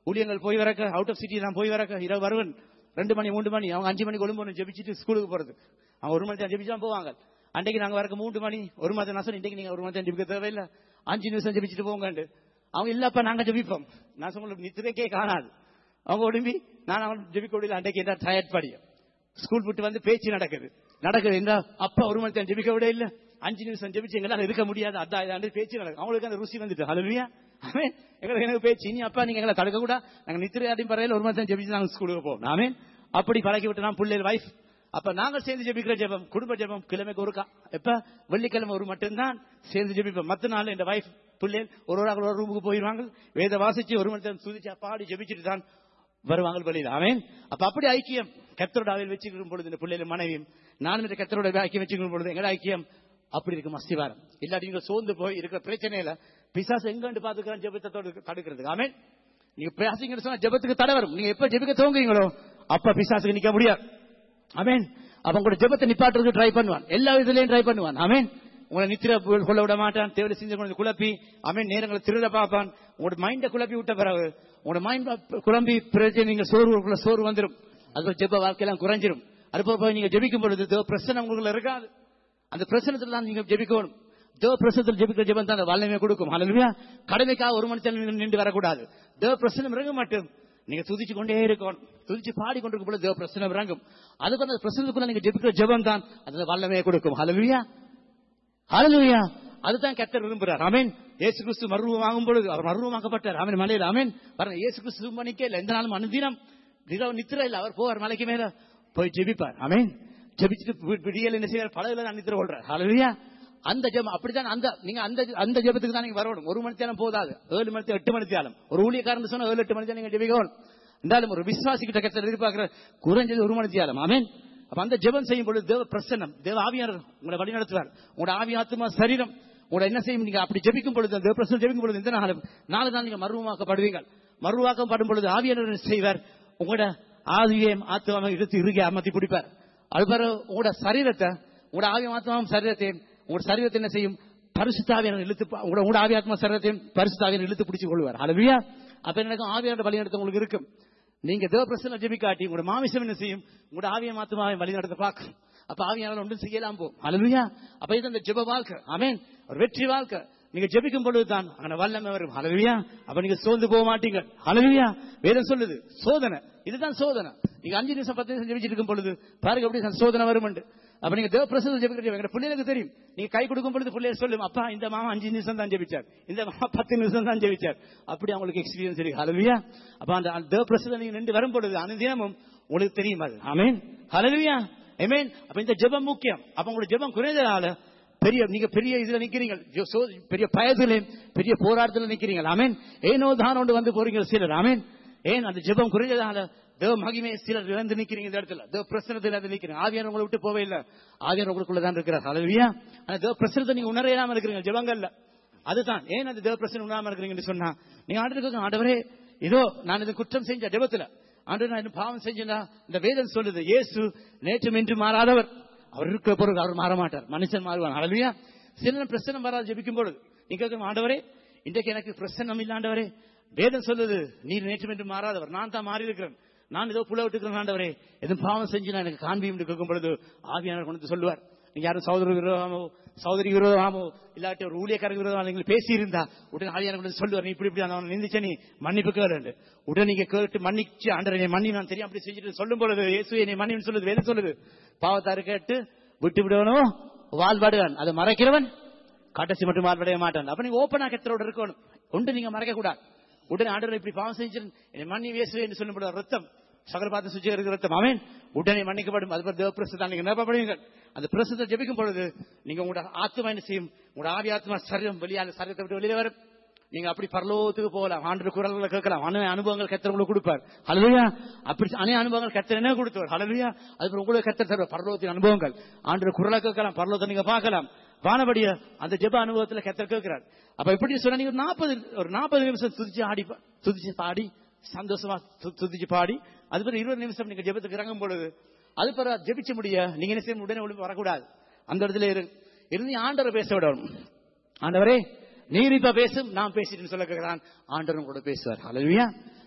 ஊழியங்கள் போய் வரக்க, அவுட் ஆஃப் சிட்டி நான் போய் வரக்க, இரவு வருவன் ரெண்டு மணி மூன்று மணி, அவங்க அஞ்சு மணிக்கு ஒழுங்கு ஜெபிச்சுட்டு ஸ்கூலுக்கு போறது, அவங்க ஒரு மணி தான் ஜெபிச்சா போவாங்க. அன்றைக்கு நாங்க வரக்க மூன்று மணி ஒரு மணி நான் சொன்னேன், இன்றைக்கு நீங்க ஒரு மணி தான் ஜெபிக்க தேவையில்லை, அஞ்சு நிமிஷம் ஜெபிச்சுட்டு போங்க. அவங்க இல்லப்பா நாங்க ஜெபிப்போம். நான் சொல்ல நித்திரைக்கே காணாது. அவங்க ஒடும்பி நான் அவங்க ஜெபிக்க முடியல. அன்றைக்கு என்ன டயர்ட் படியும், ஸ்கூல் விட்டு வந்து பேச்சு நடக்குது நடக்குது என்ன அப்பா ஒரு மணி தான் ஜெபிக்க விட இல்ல, அஞ்சு நிமிஷம் ஜெபிச்சு எங்களால இருக்க முடியாது, அதான் பேச்சு நடக்கும். அவங்களுக்கு அந்த ருசி வந்துட்டு ஹல்லேலூயா ஆமென். எங்களுக்கு எனக்கு பேச்சு இனி அப்பா நீங்க எங்களை தடுக்க கூட, நாங்க நித்திரையாட்டின் பறையில ஒரு மணி தான் ஜெபிச்சு நாங்க ஸ்கூலுக்கு போவோம். ஆமென். அப்படி பழக்கி விட்டு நான் பிள்ளைகள் வைஃப் அப்ப நாங்க சேர்ந்து ஜெபிக்கிற ஜெபம் குடும்ப ஜெபம் கிழமைக்கு ஒருக்கா, எப்ப வெள்ளிக்கிழமை ஒரு மட்டும்தான் சேர்ந்து ஜெபிப்போம். மத்த நாள் என் வைஃப் பிள்ளைகள் ஒரு ஒரு ஒரு ரூமுக்கு போயிருவாங்க, வேத வாசிச்சு ஒரு மணி நேரம் சுதிச்சா பாடி ஜெபிச்சுட்டு தான் வருவாங்க வெளியில. ஆமென். அப்ப அப்படி ஐக்கியம் கர்த்தரோட ஆவியில் வச்சுக்கிற பொழுது இந்த பிள்ளைகள் மனைவியும் நானும் இந்த கர்த்தரோட ஐக்கியம் வச்சுக்கிற பொழுது எங்க ஐக்கியம் அப்படி இருக்கும் அஸ்திவாரம். இல்லாட்டி நீங்க சோர்ந்து போய் இருக்கிற பிரச்சனையில பிசாசு எங்க பாத்துக்கிறான் ஜெபத்தோடு தடுக்கிறதுக்கு. ஆமென். நீங்க பேசிங்கன்னு சொன்னா ஜெபத்துக்கு தடை வரும். நீங்க எப்ப ஜெபிக்க துவங்குறீங்களோ அப்ப பிசாசுக்கு நிக்க முடியாது. ஆமென். அப்ப உங்களோட ஜெபத்தை நிப்பாட்டுறதுக்கு ட்ரை பண்ணுவான், எல்லா விதத்திலையும் ட்ரை பண்ணுவான். ஆமென். உங்களை நித்திர கொள்ள விட மாட்டான், தேவையை செஞ்சு குழப்பி ஆமென் நேரங்களை திருட பார்ப்பான். உங்களோட மைண்ட குழப்பி விட்ட பிறகு உங்களோட மைண்ட் குழம்பி பிரச்சனை நீங்க சோர்வுக்குள்ள சோர்வு வந்துடும், அது ஜெப வாழ்க்கையெல்லாம் குறைஞ்சிரும். அதுபோல நீங்க ஜெபிக்கும் பொழுது தேவ பிரச்சனை உங்களுக்கு இருக்காது. அந்த பிரச்சனத்துல தான் நீங்க ஜெபிக்கணும். தேவ பிரச்சனத்தில் ஜெபிக்கிற ஜெபம் தான் வல்லமையை கொடுக்கும். ஹல்லேலூயா. கடமைக்காக ஒரு மணி நேரம் நின்று வரக்கூடாது. தேவ பிரச்சனை இறங்க மாட்டோம், நீங்க துதிச்சு கொண்டே இருக்கணும். துதிச்சு பாடி கொண்டிருக்கும் பொழுது தேவ பிரச்சனை இறங்கும். அதுக்கு அந்த பிரச்சனைக்குள்ள நீங்க ஜெபிக்கிற ஜெபம் தான் அந்த வல்லமையை கொடுக்கும். ஹல்லேலூயா ஹல்லேலூயா. அதுதான் கர்த்தர் விரும்புறார். ஆமென். இயேசு கிறிஸ்து மறுரூபமாகும் பொழுது அவர் மறுரூபமாக்கப்பட்டார். ஆமென். மலையில ஆமென். பாருங்க, இயேசு கிறிஸ்து மணிக்கே இல்ல, எந்த நாளும் அனுதினம் நித்திரை இல்ல, அவர் போவார் மலைக்கு மேல போய் ஜெபிப்பார். ஆமென். ஜெபிச்சுட்டு விடியல் என்ன செய்வார், படகுல தான் நித்திரை கொள்றார். ஹல்லேலூயா. அந்த ஜெபம் அப்படித்தான். அந்த நீங்க அந்த அந்த ஜெபத்துக்கு தான் நீங்க வரணும். ஒரு மணி நேரம் போதாது, ஏழு மணி எட்டு மணி நேரம். ஒரு ஊழியக்காரன் சொன்னா ஏழு எட்டு மணி நேரம் நீங்க ஜெபிக்கணும். இருந்தாலும் ஒரு விசுவாசி கிட்ட கர்த்தர் எதிர்பார்க்கிற குறைஞ்சது ஒரு மணி நேரம். ஆமென். அப்ப அந்த ஜெபம் செய்யும் பொழுது தேவ பிரசன்னம், தேவ ஆவியானவர் உங்களை வழி நடத்துவார். உங்களோட ஆவி ஆத்மா சரீரம் உங்களை என்ன செய்யும், நீங்க அப்படி ஜெபிக்கும் பொழுது தேவ பிரசன்னம் ஜெபிக்கும் பொழுது இந்த நாளும் நாலு நாள் நீங்க மறுரூபமாக்கப்படுவீங்க. மறுரூபமாக்கப்படும் பொழுது ஆவியானவர் செய்வார், உங்களோட ஆவியையும் ஆத்மாவை இழுத்து இறுகி அமர்த்தி பிடிப்பார். அது பிறகு உங்களோட சரீரத்தை, உங்களோட ஆவியம் ஆத்மாவும் சரீரத்தையும் உங்களோட சரீரத்தை என்ன செய்யும், பரிசுத்தாவியானவர் இழுத்து உங்களோட ஆவி ஆத்மா சரீரத்தையும் பரிசுத்தாவியானவர் இழுத்து பிடிச்சு கொள்வார். ஹல்லேலூயா. அப்ப எனக்கு ஆவியானவர் வழி நடத்த உங்களுக்கு இருக்கும். நீங்க தேவ பிரசன்னம் ஜெபிக்காட்டி உங்களோட மாமிசம் என்ன செய்யும், உங்களோட ஆவியம் ஆத்மாவை வழி நடத்த பார்க்கும். அப்ப ஆவியானவர் ஒன்றும் செய்யலாம் போகும். ஹல்லேலூயா. அப்ப இது அந்த ஜெப வாழ்க்கை. ஆமென். ஒரு வெற்றி வாழ்க்கை. நீங்க ஜெபிக்கும் பொழுதுதான் அங்க வல்லமை வரும். ஹல்லேலூயா. அப்ப நீங்க சோர்ந்து போக மாட்டீங்க. ஹல்லேலூயா. வேதம் சொல்லுது சோதனை, இதுதான் சோதனை. நீங்க அஞ்சு நிமிஷம் பத்து நிமிஷம் ஜெபிச்சிட்டு இருக்கும் பொழுது பாருங்க எப்படி சோதனை வரும். அப்ப நீங்க தேவ பிரசன்னம் ஜெபிக்கிற பிள்ளைகளுக்கு தெரியும். நீங்க கை கொடுக்கும் பொழுது பிள்ளைகள் சொல்லும், அப்பா இந்த மாமா அஞ்சு நிமிஷம் தான் ஜெபிச்சார், இந்த மாமா பத்து நிமிஷம் தான் ஜெபிச்சார். அப்படி அவங்களுக்கு எக்ஸ்பீரியன்ஸ் இருக்கு. ஹல்லேலூயா. அப்ப அந்த தேவ பிரசன்னம் நீங்க நின்று வரும் பொழுது அனுதினமும் உங்களுக்கு தெரியும் அது. ஆமென். ஹல்லேலூயா. ஆமென். அப்ப இந்த ஜெபம் முக்கியம். அப்ப உங்களோட ஜெபம் குறைந்ததால பெரிய நீங்க பெரிய இதுல நிக்கிறீங்க, பெரிய பயத்திலையும் பெரிய போராட்டத்துல நிக்கிறீங்க. ஆமென். ஏனோ தான் ஒன்று வந்து போறீங்க சிலர். ஆமென். ஏன் அந்த ஜெபம் குறைஞ்சதால தேவ மகிமை சிலர் இழந்து நிக்கிறீங்க. இந்த இடத்துல தேவ பிரசன்னத்தில் இருந்து நிக்கிறீங்க. ஆவியானவர் உங்களை விட்டு போவே இல்லை, ஆவியானவர் உங்களுக்குள்ளதான் இருக்கிறார். ஹல்லேலூயா. அந்த தேவ பிரசன்னத்தை நீங்க உணரையாம இருக்கிறீங்க ஜெபங்கள்ல. அதுதான் ஏன் அந்த தேவ பிரசன்னம் உணராம இருக்கிறீங்கன்னு சொன்னா, நீங்க ஆண்டவருக்கு ஆண்டவரே இதோ நான் இது குற்றம் செஞ்ச ஜெபத்துல ஆண்டவர் நான் இது பாவம் செஞ்சா, இந்த வேதம் சொல்லுது இயேசு நேற்றும் என்று மாறாதவர், அவர் இருக்கிற பொருள் அவர் மாற மாட்டார், மனுஷன் மாறுவான். ஹல்லேலூயா. சில பிரசன்னம் வராது ஜெபிக்கும் பொழுது நீங்க ஆண்டவரே இன்றைக்கு எனக்கு பிரசன்னம் இல்ல ஆண்டவரே, வேதம் சொல்லுது நீர் நேற்றும் என்று மாறாதவர், நான் தான் மாறி இருக்கிறேன், நான் ஏதோ புல விட்டுக்கிறேன் ஆண்டவரே, எதுவும் பாவம் செஞ்சு நான் எனக்கு காண்பியும் கேட்கும் பொழுது ஆவியானவர் கொண்டு சொல்லுவார். நீங்க யாரும் சகோதர விரோதமோ சகோதரி விரோதமாமோ இல்லாட்டி ஒரு ஊழியக்காரங்க விரோதமா நீங்க பேசி இருந்தா உடனே ஆவியானவர் சொல்லுவார், நீ இப்படி இப்படி நான் நிந்திச்ச நீ மன்னிப்பு கேளு. உடனே நீங்க கேட்டு மன்னிச்சு ஆண்டவரே மன்னி நான் தெரியும் அப்படி செஞ்சுட்டு சொல்லும் பொழுது இயேசு என்னை மன்னின்னு சொல்லுது. வேதம் சொல்லுது பாவத்தாரு கேட்டு விட்டு விடுவனும் வாழ்வாடுவான், அதை மறைக்கிறவன் கடைசி மட்டும் வாழ்வடைய மாட்டான். அப்ப நீங்க ஓப்பனா கர்த்தரோட இருக்கணும், ஒன்று நீங்க மறைக்க கூடாது. உடனே ஆண்டவர் இப்படி பாவம் செஞ்சு என்னை மன்னி இயேசுவே என்று சொல்லும் பொழுது ரத்தம் சகல பார்த்து சுற்றி இருக்கிற ரத்தம் ஆமென் உடனே மன்னிக்கப்படும். அது தேவ பிரசன்னம் நீங்க நிரப்பப்படுவீங்க. அந்த பிரசன்னத்தை ஜெபிக்கும் பொழுது நீங்க உங்களோட ஆத்மா என்ன செய்யும், உங்களோட ஆவி ஆத்மா சரீரம் வெளியால சரீரத்தை விட்டு வெளியே வரும். நீங்க அப்படி பரலோகத்துக்கு போகலாம், ஆண்டவர் குரல்களை கேட்கலாம், அனைத்து அனுபவங்கள் கர்த்தர் உங்களுக்கு கொடுப்பார். ஹல்லேலூயா. அப்படி அனைத்து அனுபவங்கள் கர்த்தர் என்ன கொடுத்தார். ஹல்லேலூயா. அது உங்களுக்கு கர்த்தர் தருவார் பரலோகத்தின் அனுபவங்கள். ஆண்டவர் குரலை கேட்கலாம், பரலோகத்தை நீங்க பார்க்கலாம். வானபடிய அந்த ஜெப அனுபவத்துல கர்த்தர் கேட்கிறார். அப்ப எப்படி சொன்னா நீங்க நாற்பது ஒரு நாற்பது நிமிஷம் துதிச்சு ஆடி துதிச்சு பாடி சந்தோஷமா துதிச்சு பாடி அது பிறகு இருபது நிமிஷம் நீங்க ஜெபத்துக்கு இறங்கும் பொழுது அது பிறகு ஜெபிச்ச முடிய நீங்க என்ன செய்ய உடனே ஒழுங்கு வரக்கூடாது. அந்த இடத்துல இருந்து ஆண்டவரை பேச விடணும். ஆண்டவரே நீர் இப்ப பேசும், நான் பேசிட்டு சொல்ல கேட்கிறான், ஆண்டவர் கூட பேசுவார். ஹல்லேலூயா.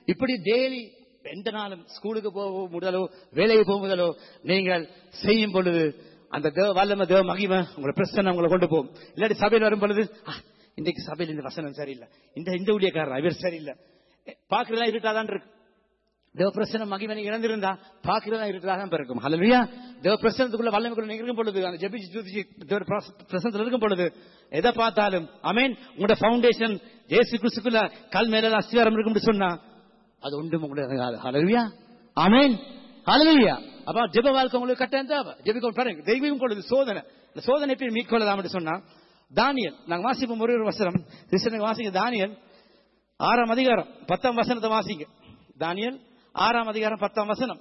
இப்படி டெய்லி எந்த நாளும் ஸ்கூலுக்கு போக முதலோ வேலைக்கு போக முதலோ நீங்கள் செய்யும் பொழுது அந்த தேவ வல்லம தேவ மகிமை உங்களை பிரச்சனை உங்களை கொண்டு போகும். இல்லாட்டி சபையில் வரும் பொழுது இன்றைக்கு சபையில் இந்த வசனம் சரியில்லை, இந்த இந்த ஊழியக்காரர் இவர் சரியில்லை, பாக்குறதா இருட்டாதான் இருக்கு. தேவ பிரசனம் மகிமை இழந்திருந்தா பாக்குறதா இருட்டாதான் பிறக்கும். ஹல்லேலூயா. தேவ பிரசனத்துக்குள்ள வல்லமைக்குள்ள நீங்க இருக்கும் பொழுது அந்த ஜெபிச்சு துதிச்சு தேவ பிரசனத்துல இருக்கும் பொழுது எதை பார்த்தாலும் ஆமென். உங்களோட ஃபவுண்டேஷன் இயேசு கிறிஸ்துக்குள்ள கல் மேல அஸ்திவாரம் இருக்கும்னு சொன்னா அது ஒன்றும் உங்களுக்கு. ஹல்லேலூயா. ஆமென். ஹல்லேலூயா. அப்ப ஜெப வாழ்க்கை உங்களுக்கு கட்டாயம் தேவை. ஜெபிக்கும் பாருங்க, தெய்வீகம் கொள்ளுது சோதனை. இந்த சோதனை எப்படி மீட்கொள்ளலாம் சொன்னா தானியேல் நாங்க வாசிப்போம் ஒரு ஒரு வசனம் கிறிஸ்தனுக்கு வாசிங்க. தானியேல் ஆறாம் அதிகாரம் பத்தாம் வசனத்தை வாசிங்க. தானியேல் ஆறாம் அதிகாரம் பத்தாம் வசனம்.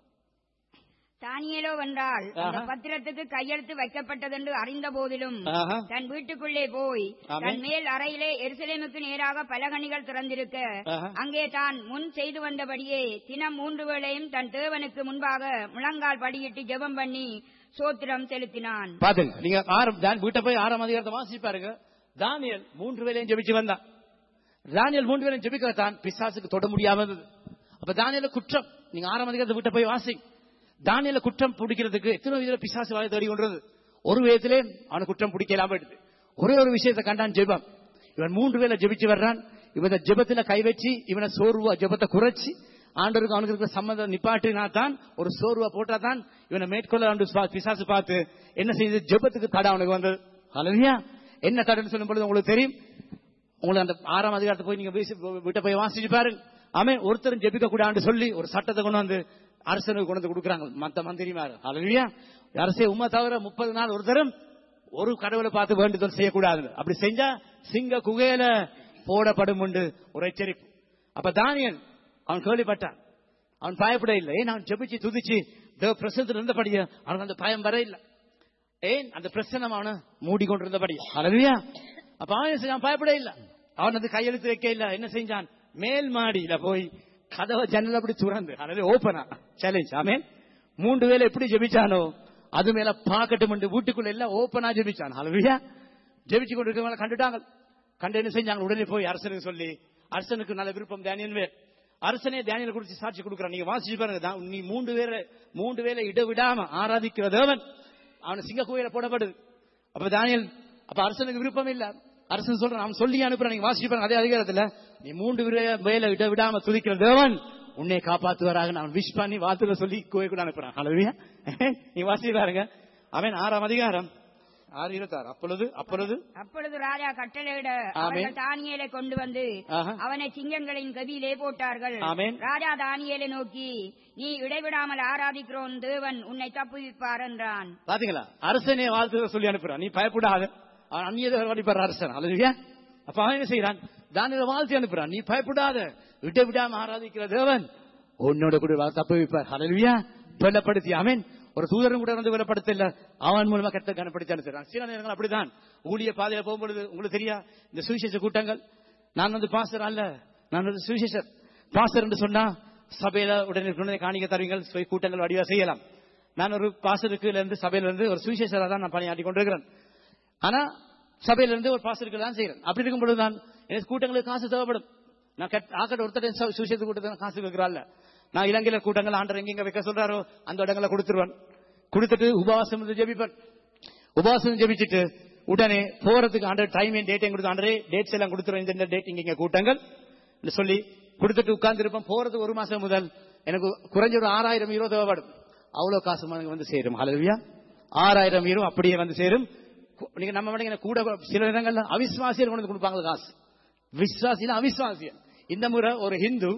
தானியேலோ வென்றால் அந்த பத்திரத்துக்கு கையெழுத்து வைக்கப்பட்டதென்று அறிந்த போதிலும் தன் வீட்டுக்குள்ளே போய் தன் மேல் அறையிலே எருசலேமுக்கு நேராக பலகணிகள் திறந்திருக்க அங்கே தான் முன் செய்து வந்தபடியே தினம் மூன்று வேளையும் தன் தேவனுக்கு முன்பாக முழங்கால் படியிட்டு ஜெபம் பண்ணி சோத்திரம் செலுத்தினான். பாத்துங்க, நீங்க ஆறாம் வீட்டை போய் ஆறாம் அதிகாரத்தை வாசிப்பாருங்க. தானியேல் மூன்று வேளையும் ஜெபிச்சு வந்தான். தானியேல் மூன்று வேளையும் ஜெபிக்கத்தான் பிசாசுக்கு தொட முடியாமல். அப்ப தானியேல குற்றம் நீங்க ஆறாம் அதிகாரத்தை வீட்டை போய் வாசிங்க. தானியேல குற்றம் பிடிக்கிறதுக்கு எத்தனை விதத்துல பிசாசு வாயை தேடி கொண்டது. ஒரு விதத்திலே அவனுக்கு குற்றம் பிடிக்கலாம எடுத்து ஒரே ஒரு விஷயத்தை கண்டான், ஜெபம். இவன் மூன்று வேளை ஜெபிச்சு வர்றான். இவன் ஜெபத்துல கை வச்சு இவனை சோர்வா ஜெபத்தை குறைச்சி ஆண்டவருக்கு அவனுக்கு இருக்கிற சம்பந்தம் நிப்பாட்டினா தான் ஒரு சோர்வா போட்டா தான் இவனை மேற்கொள்ள பிசாசு பார்த்து என்ன செய்யுது, ஜெபத்துக்கு தடை அவனுக்கு வந்தது. ஹல்லேலூயா. என்ன தடைன்னு சொல்லும் பொழுது உங்களுக்கு தெரியும். உங்களுக்கு அந்த ஆறாம் அதிகாரத்தை போய் நீங்க வீட்டை போய் வாசிச்சு பாருங்க. ஆமென். ஒருத்தரும் ஜெபிக்க கூடாதுன்னு சொல்லி ஒரு சட்டத்தை கொண்டு வந்து அரசனுக்கு கொண்டு வந்து கொடுக்குறாங்க மத்த மந்திரிமார். ஹல்லேலூயா. அரசே உம்மை தவிர முப்பது நாள் ஒருத்தரும் ஒரு கடவுளை பார்த்து வேண்டுதல் செய்யக்கூடாது. அப்படி செஞ்சா சிங்க குகையில போடப்படும் உண்டு ஒரு எச்சரிப்பு. அப்ப தானியேல் அவன் கேள்விப்பட்டான். அவன் பயப்பட இல்லை. ஏன் அவன் ஜெபிச்சு துதிச்சு தேவ பிரசனத்தில் இருந்தபடியே அவனுக்கு அந்த பயம் வர இல்லை. ஏன் அந்த பிரசனம் அவனை மூடிக்கொண்டிருந்தபடி. ஹல்லேலூயா. அப்ப அவன் பயப்பட இல்லை. அவன் அந்த கையெழுத்து வைக்க இல்லை. என்ன செஞ்சான், மேல் மாடியில போய் கதவை ஜன்னல் அப்படி துறந்து அதாவது ஓபனா சேலஞ்ச். ஆமென். மூன்று வேளை எப்படி ஜெபிச்சானோ அது மேல பாக்கட்டும் வீட்டுக்குள்ள எல்லாம் ஓபனா ஜெபிச்சான். ஹல்லேலூயா. ஜெபிச்சு கொண்டிருக்க கண்டுட்டாங்க. கண்டு என்ன செஞ்சாங்க, உடனே போய் அரசனுக்கு சொல்லி, அரசனுக்கு நல்ல விருப்பம் தானியேல் வேறு. அரசனே தானியேல் குறித்து சாட்சி கொடுக்கிறான். நீங்க வாசிச்சு பாருங்க. நீ மூன்று வேலை மூன்று வேலை இடவிடாம ஆராதிக்கிற தேவன் அவனை சிங்க குகையில போடப்படுது. அப்ப தானியேல் அப்ப அரசனுக்கு விருப்பம் இல்ல. அரசன் சொல்றான், அவன் சொல்லி அனுப்புறான். நீங்க வாசிச்சு பாருங்க. அதே அதிகாரத்துல நீ மூன்று வேலை இட விடாம துதிக்கிற தேவன் உன்னை காப்பாற்றுவாராக நான் விஷ் பண்ணி வார்த்தையில சொல்லி கோயிலுக்கு அனுப்புறான். ஹல்லேலூயா. நீ வாசிச்சு பாருங்க. அவன் ஆறாம் அதிகாரம் ஆறு இருபத்தாறு. அப்பொழுது அப்பொழுது அப்பொழுது ராஜா கட்டளையிட அவர்கள் தானியேலை கொண்டு வந்து அவனை சிங்கங்களின் கவியிலே போட்டார்கள். ராஜா தானியேலை நோக்கி, நீ இடைவிடாமல் ஆராதிக்கிறோன் தேவன் உன்னை தப்புவிப்பார் என்றான். பாத்தீங்களா, அரசனே வாழ்த்து சொல்லி அனுப்புறான். நீ பயப்படாத, அவன் அந்நியதை வழிபடுற அரசன். ஹல்லேலூயா. அப்ப அவன் என்ன செய்யறான், தானியேலை வாழ்த்து அனுப்புறான். நீ பயப்படாத, விட்டு விடாம ஆராதிக்கிற தேவன் உன்னோட கூட தப்புவிப்பார். ஹல்லேலூயா. பலப்படுத்தி ஆமென். ஒரு தூதரும் கூட வந்து வெளிப்படுத்த இல்ல, அவன் மூலமா கர்த்தர் கனப்படுத்தி அனுப்புறான். சில நேரங்கள் அப்படிதான் ஊழிய பாதையில போகும்பொழுது உங்களுக்கு தெரியா, இந்த சுவிசேஷ கூட்டங்கள், நான் வந்து பாஸ்டர் அல்ல, நான் வந்து சுவிசேஷர். பாஸ்டர் என்று சொன்னா சபையில உடனே உடனே காணிக்க தருவீங்கள், கூட்டங்கள் வடிவா செய்யலாம். நான் ஒரு பாஸ்டருக்கு இருந்து சபையில இருந்து ஒரு சுவிசேஷரா தான் நான் பணியாற்றி கொண்டிருக்கிறேன். ஆனா சபையில இருந்து ஒரு பாஸ்டருக்கு தான் செய்யறேன். அப்படி இருக்கும் பொழுது நான் எனக்கு கூட்டங்களுக்கு காசு தேவைப்படும். நான் ஆக்கட்ட ஒருத்தர் சுவிசேஷ கூட்டத்தை காசு வைக்கிறாள். நான் இலங்கையில கூட்டங்கள் ஆண்டர் எங்க வைக்க சொல்றாரோ அந்த இடங்களை கொடுத்துருவான். கொடுத்துட்டு உபவாசம் ஜெபிப்பேன். உபவாசம் ஜெபிச்சுட்டு உடனே போறதுக்கு ஆண்டர் டைம் டேட்டையும் கொடுத்து, ஆண்டரே டேட்ஸ் எல்லாம் கொடுத்துருவேன், இந்த டேட் இங்க கூட்டங்கள் சொல்லி கொடுத்துட்டு உட்கார்ந்து இருப்பேன். போறதுக்கு ஒரு மாசம் முதல் எனக்கு குறைஞ்ச ஒரு ஆறாயிரம் யூரோ தேவைப்படும். அவ்வளவு காசு வந்து சேரும். ஹல்லேலூயா. ஆறாயிரம் யூரோ அப்படியே வந்து சேரும். நீங்க நம்ம விட கூட சில இடங்கள்ல அவிஸ்வாசியர் கொண்டு கொடுப்பாங்க காசு. விஸ்வாசியில அவிஸ்வாசியர். இந்த முறை ஒரு ஹிந்து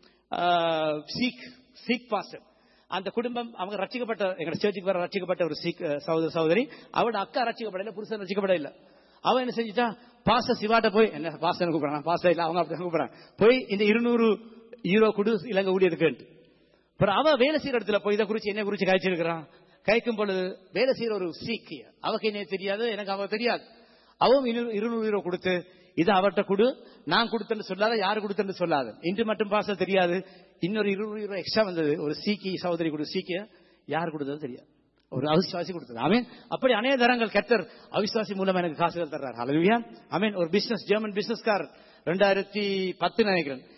சீக் சீக் பாஸ்டர், அந்த குடும்பம் அவங்க ரட்சிக்கப்பட்ட, எங்க சர்ச்சுக்கு வர ரட்சிக்கப்பட்ட ஒரு சீக் சகோதர சகோதரி, அவட அக்கா ரட்சிக்கப்படல, புருஷன் ரட்சிக்கப்பட இல்ல. அவன் என்ன செஞ்சுட்டா, பாஸ்டர் சிவாட்ட போய், என்ன பாஸ்டர் கூப்பிடுறான், பாஸ்டர் இல்ல அவங்க அப்படி கூப்பிடுறான், போய் இந்த இருநூறு யூரோ கொடு இலங்கை ஊழியருக்கு. அப்புறம் அவ வேலை செய்யற இடத்துல போய் இதை குறிச்சு என்ன குறிச்சு காய்ச்சிருக்கிறான். கைக்கும் பொழுது வேலை செய்யற ஒரு சீக், அவக்கு என்ன தெரியாது, எனக்கு அவ தெரியாது. அவன் இருநூறு யூரோ கொடுத்து, இது அவர்கிட்ட கொடு, நான் கொடுத்தேன்னு சொல்லாத, யாரு கொடுத்தேன்னு சொல்லாது. இன்று மட்டும் பாச தெரியாது. இன்னொரு இருநூறு ரூபாய் எக்ஸ்ட்ரா வந்தது, ஒரு சீக்கி சகோதரி கொடு, சீக்கிய யார் கொடுத்தது தெரியாது, ஒரு அவிசுவாசி கொடுத்தது. ஆமீன். அப்படி அநேக தரங்கள் கர்த்தர் அவிசுவாசி மூலம் எனக்கு காசுகள் தர்றார். ஹல்லேலூயா. ஆமீன். ஒரு பிசினஸ், ஜெர்மன் பிசினஸ்கார் ரெண்டாயிரத்தி பத்து நினைக்கிறேன்,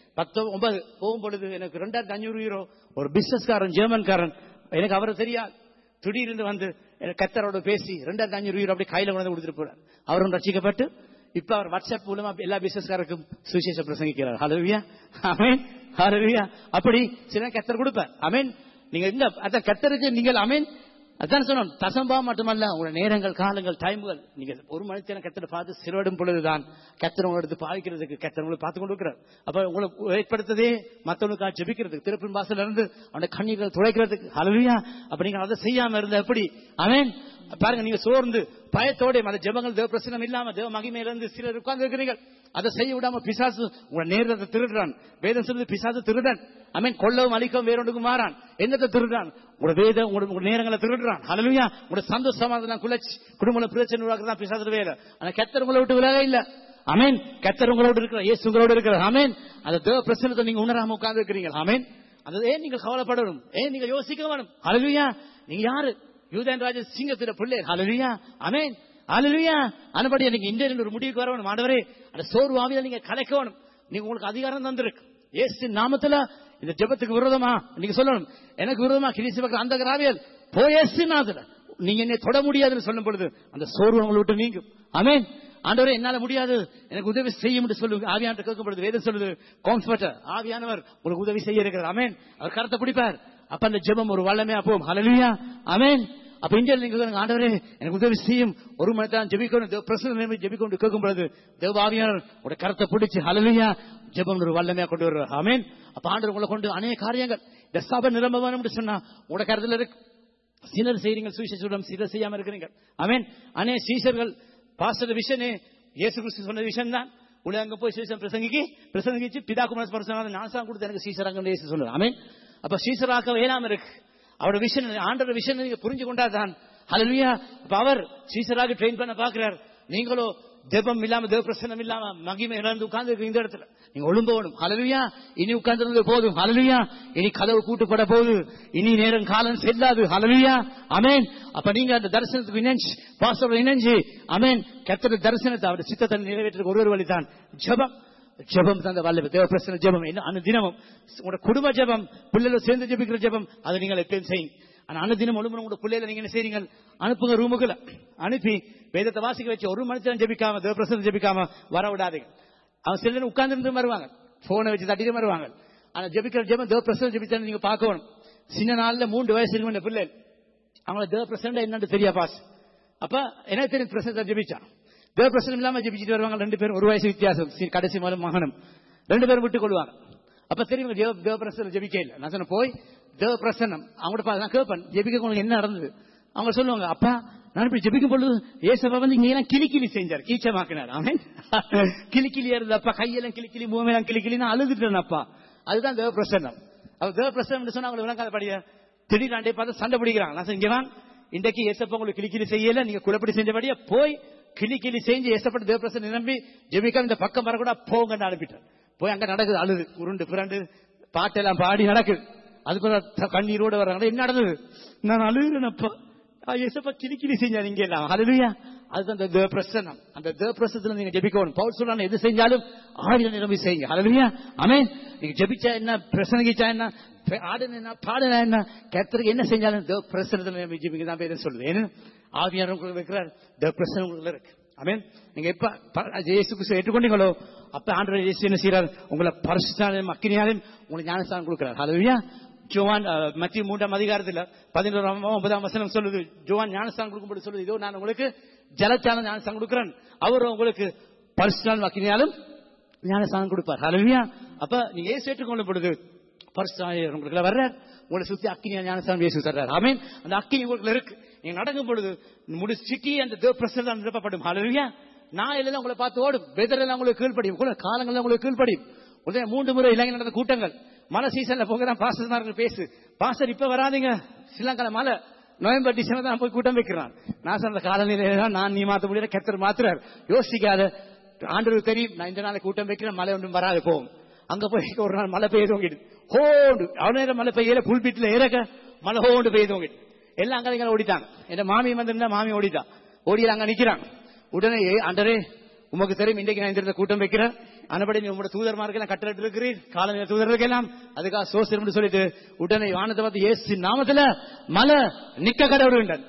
பத்து ஒன்பது போகும் பொழுது எனக்கு ரெண்டாயிரத்தி அஞ்சூறு யூரோ ஒரு பிசினஸ்காரன் ஜெர்மன்காரன் எனக்கு அவரை தெரியாது திடீர்னு வந்து கத்தரோட பேசி ரெண்டாயிரத்தி அஞ்சூறு யூரோ அப்படி கையில வந்து கொடுத்துட்டு போறார். அவரும் ரட்சிக்கப்பட்டு இப்ப அவர் வாட்ஸ்அப் மூலமா எல்லா பிசினஸ்காரருக்கும் சுவிசேஷம் பிரசங்கிக்கிறார். ஹல்லேலூயா ஆமென் ஹல்லேலூயா. அப்படி சில கத்தர் கொடுப்பார். ஆமென். நீங்க இந்த அத கத்தருக்கு நீங்கள் ஆமென் அதான் சொன்னோம். தசம்பா மட்டுமல்ல உங்களோட நேரங்கள் காலங்கள் டைம்கள் நீங்க ஒரு மனுஷனை கத்தரை பார்த்து சிறுவிடும் பொழுதுதான் கத்தர் உங்களை எடுத்து பாதிக்கிறதுக்கு கத்தர் உங்களை பார்த்து கொண்டு இருக்கிறார். அப்ப உங்களை ஏற்படுத்ததே மற்றவனுக்காக ஜெபிக்கிறதுக்கு திறப்பின் வாசல இருந்து அவனோட கண்ணீர்கள் துடைக்கிறதுக்கு. ஹல்லேலூயா. அப்ப நீங்க அதை செய்யாம இருந்த எப்படி ஆமென். பாருங்க நீங்க சோர்ந்து பயத்தோட அந்த ஜெபங்கள் தேவ பிரசனம் இல்லாம தேவ மகிமையில இருந்து சிலர் உட்கார்ந்து இருக்கிறீர்கள். அதை செய்ய விடாம பிசாசு உங்க நேரத்தை திருடுறான். வேதம் சொல்லுது பிசாசு திருடன். ஆமென். கொல்லவும் அழிக்கவும் வேறொன்றுக்கும் மாறான். என்னத்தை திருடுறான்? உங்க வேதம் உங்க நேரங்களை திருடுறான். ஹல்லேலூயா. உங்க சந்தோஷமா குலச்சி குடும்ப பிரச்சனை உருவாக்குறதான் பிசாசு வேலை. ஆனா கர்த்தர் உங்களை விட்டு விலக இல்ல. ஆமென். கர்த்தர் உங்களோடு இருக்கிற இயேசு உங்களோடு இருக்கிறார். ஆமென். அந்த தேவ பிரசனத்தை நீங்க உணராம உட்கார்ந்து இருக்கிறீங்க. ஆமென். அது ஏன் நீங்க கவலைப்படணும்? ஏன் நீங்க யோசிக்க வேணும்? ஹல்லேலூயா. நீங்க யாரு? யூதன் ராஜ சிங்கத்திட பிள்ளை. ஹல்லேலூயா ஆமென் ஹல்லேலூயா. அனுபடி நீங்க இந்தியன் ஒரு முடிவுக்கு வரணும். ஆண்டவரே அந்த சோர்வு ஆவியில நீங்க கலைக்கணும். நீங்க உங்களுக்கு அதிகாரம் தந்திருக்கு. இயேசு நாமத்துல இந்த ஜெபத்துக்கு விரோதமா நீங்க சொல்லணும். எனக்கு விரோதமா கிறிஸ்து பக்கம் அந்த கிராவியல் போயேசு நாமத்துல நீங்க என்ன தொட முடியாதுன்னு சொல்லும் பொழுது அந்த சோர்வு உங்களை விட்டு நீங்கும். ஆமென். ஆண்டவரே என்னால முடியாது எனக்கு உதவி செய்யும் என்று சொல்லுங்க. ஆவியானவர் கேட்கும் பொழுது வேதம் சொல்லுது காம்ஃபர்டர் ஆவியானவர் உங்களுக்கு உதவி செய்ய இருக்கிறார். ஆமென். அவர் கரத்தை பிடிப்பார். அப்ப அந்த ஜெபம் ஒரு வல்லமையா போகும். ஹல்லேலூயா ஆமென். அப்ப இங்க நீங்க ஆண்டவரே எனக்கு உதவி செய்யும் ஒரு மணி தான் ஜெபிக்கணும் பிரசன்ன ஜெபிக்கொண்டு கேட்கும் பொழுது தேவ ஆவியானவர் உடைய கரத்தை பிடிச்சு ஹல்லேலூயா ஜெபம் ஒரு வல்லமையா கொண்டு வருவார். ஆமென். அப்ப ஆண்டவர் உங்களை கொண்டு அநேக காரியங்கள் இந்த சபை நிரம்ப வேணும்னு சொன்னா உங்களோட கருத்துல இருக்கு. சிலர் செய்றீங்க சுவிசேஷம், சிலர் செய்யாம இருக்கிறீங்க. ஆமென். அநேக சீஷர்கள் பாஸ்டர் விஷனே இயேசு கிறிஸ்து சொன்ன விஷயம் தான். உலக போய் சீசன் பிரசங்கிக்கு பிரசங்கிச்சு பிதா குமார பரிசுத்த ஞானசானம் கொடுத்து எனக்கு சீசராக இயேசு சொல்றார். ஆமென். அப்ப சீசராக வேணாம இருக்கு. அவரோட விஷன் ஆண்டோட விஷன் நீங்க புரிஞ்சு கொண்டாதான். ஹல்லேலூயா. அப்ப அவர் சீசராக ட்ரெயின் பண்ண பாக்குறார். நீங்களோ ஜெபம் இல்லாம தேவ பிரசன்னம் இல்லாம மகிமை இழந்து உட்கார்ந்து இந்த இடத்துல நீங்க ஒழும்பணும். ஹல்லேலூயா. இனி உட்கார்ந்து போதும். ஹல்லேலூயா. இனி கதவு கூட்டுப்பட போகுது. இனி நேரம் காலம் செல்லாது. ஹல்லேலூயா ஆமென். அப்ப நீங்க அந்த தரிசனத்துக்கு இணைஞ்சு பாஸ்டர் இணைஞ்சு ஆமென் கர்த்தருடைய தரிசனத்தை அவருடைய சித்தத்தை நிறைவேற்ற ஒரு வழிதான் ஜெபம். ஜெபம் தந்த வல்லமை தேவ பிரசன்ன ஜெபம் என்ன அனுதினமும் உங்களோட குடும்ப ஜெபம் பிள்ளைகள் சேர்ந்து ஜெபிக்கிற ஜெபம் அதை நீங்கள் எப்பயும் செய்யுங்க. ஆனா அனுதினம் ஒழுங்கு உங்களோட பிள்ளைகளை நீங்க என்ன செய்றீங்க அனுப்புங்க ரூமுக்குள்ள அனுப்பி வேதத்தை வாசிக்க வச்சு ஒரு மனுஷன் ஜெபிக்காம தேவ பிரசன்ன ஜெபிக்காம வர விடாதீங்க. அவன் சில நேரம் உட்கார்ந்து இருந்து வருவாங்க போனை வச்சு தட்டிட்டு வருவாங்க. ஆனா ஜெபிக்கிற ஜெபம் தேவ பிரசன்ன ஜெபிச்சா நீங்க பார்க்கணும். சின்ன நாள்ல மூன்று வயசு இருக்கும் பிள்ளை அவங்கள தேவ பிரசன்ன என்னன்னு தெரியா பாஸ். அப்ப எனக்கு தெரியும் பிரசன்ன ஜெபிச்சா தேவ பிரசனம் இல்லாம ஜெபிச்சுட்டு வருவாங்க. ரெண்டு பேரும் ஒரு வயசு வித்தியாசம் கடைசி மகனும் மகனும் ரெண்டு பேரும் விட்டுக் கொள்வாங்க. அப்ப தெரியும் தேவ பிரசனம் ஜெபிக்க இல்லை. நான் சொன்ன போய் தேவ பிரசனம் அவங்கள்ட்ட நான் கேட்பேன் ஜெபிக்க உங்களுக்கு என்ன நடந்தது. அவங்க சொல்லுவாங்க அப்பா நான் இப்படி ஜெபிக்கும் பொழுது ஏசப்பா வந்து இங்க எல்லாம் கிளி கிளி செஞ்சார் கீச்சமாக்கினார். ஆமென். கிளி கிளி இருந்த அப்பா கையெல்லாம் கிளி கிளி மூமெல்லாம் கிளி கிளி நான் அழுதுட்டேன் அப்பா. அதுதான் தேவ பிரசனம். அப்ப தேவ பிரசனம் சொன்னா அவங்க விளங்காத படிய திடீர்னு பார்த்து சண்டை பிடிக்கிறாங்க. நான் இங்கதான் இன்றைக்கு ஏசப்பா உங்களுக்கு கிளி கிளி செய்யல நீங்க குழப்படி செஞ்சபடியா போய் கிளி கிளி செஞ்சு ஏசப்பட்டு தேவ பிரசனம் நிரம்பி ஜெபிக்க இந்த பக்கம் வரக்கூட போங்கன்னு அனுப்பிட்டேன். போய் அங்க நடக்குது அழுது உருண்டு பிறண்டு பாட்டெல்லாம் பாடி நடக்குது. அதுக்கு கண்ணீரோடு வர்றாங்க. என்ன நடந்தது? நான் அழுகுறேனப்பா ஏசப்பா கிளி கிளி செஞ்சா நீங்க எல்லாம் ஹல்லேலூயா. அதுதான் அந்த தேவ பிரசனம். அந்த தேவ பிரசனத்துல நீங்க ஜெபிக்கணும். பவுல் சொல்றாங்க எது செஞ்சாலும் ஆவியில நிரம்பி செய்யுங்க. ஹல்லேலூயா ஆமென். நீங்க ஜெபிச்சா என்ன பிரசங்கிச்சா என்ன ஆடுனா என்ன பாடுனா என்ன கர்த்தருக்கு என்ன செஞ்சாலும் தேவ பிரசனத்துல நிரம்பி ஜெபிங்க தான் பேர் சொல்லுது. ஏன்னு ஆவியானவர் உங்களுக்கு இருக்கிறார். தேவ பிரசனம் உங்களுக்கு இருக்கு. ஆமென். நீங்க எப்ப இயேசு கிறிஸ்துவை ஏற்றுக்கொண்டீங்களோ அப்ப ஆண்டவர் இயேசு என்ன செய்யறார் உங்களை பரிசுத்தாலும் அக்கினியாலும் உங்களுக்கு ஞானஸ்தானம் கொடுக்கிறார். ஹல்லேலூயா. ஜோவான் மத்திய மூன்றாம் அதிகாரத்தில் பதினோராம் ஒன்பதாம் வசனம் சொல்லுது ஜோவான் ஞானஸ்தானம் கொடுக்கும்போது சொல்லுது இதோ நான் உங்களுக்கு ஜலத்தான ஞானஸ்தானம் கொடுக்கிறேன் அவர் உங்களுக்கு பரிசுத்தாலும் அக்கினியாலும் ஞானஸ்தானம் கொடுப்பார். ஹல்லேலூயா. அப்ப நீங்க இயேசு ஏற்றுக்கொள்ளும் பொழுது பரிசுத்தாவியானவர் உங்களுக்கு வர்றார். உங்களை சுத்தி அக்கினியா ஞானஸ்தானம் இயேசு தர்றார். ஆமென். அந்த அக்கினி உங்களுக்கு இருக்கு. நீங்க நடக்கும் பொழுது முழு சிட்டி அந்த தேவ பிரசன்னம் நிரப்பப்படும். ஹல்லேலூயா. நாளையில உங்களை பார்த்து ஓடும் வெதர் எல்லாம் உங்களுக்கு கீழ்படியும் காலங்கள் உங்களுக்கு கீழ்படியும். உடனே மூன்று முறை இலங்கை நடந்த கூட்டங்கள் மழை சீசன்ல போகிறேன் பாஸ்டர்மார்கள் பேசு பாஸ்டர் இப்ப வராதிங்க ஸ்ரீலங்கால மழை நவம்பர் டிசம்பர் தான் போய் கூட்டம் வைக்கிறான். நான் சொன்ன காலநிலையில நான் நீ மாத்த முடியல கர்த்தர் மாத்துறார். யோசிக்காத ஆண்டவருக்கு தெரியும் நான் இந்த நாள் கூட்டம் வைக்கிறேன் மழை ஒன்றும் வராது போகும். அங்க போய் ஒரு நாள் மழை பெய்தோங்கிடு ஹோண்டு அவனே மழை பெய்யல புல் பீட்ல இறக்க மழை ஹோண்டு பெய்தோங்கிடு எல்லாம் அங்க ஓடிட்டாங்க. என் மாமி வந்திருந்தா மாமி ஓடிட்டான் ஓடியில் அங்க நிக்கிறாங்க. உடனே ஆண்டரே உமக்கு தெரியும் இன்றைக்கு நான் இந்த கூட்டம் வைக்கிறேன் அனபடி நீ உங்களோட தூதர்மார்க்கெல்லாம் கட்டளை இருக்கிறீர், காலநிலை தூதர்களுக்கெல்லாம் அதுக்காக சோசியம் சொல்லிட்டு உடனே வானத்தை பார்த்து இயேசு நாமத்துல மலை நிக்க கடவுள்.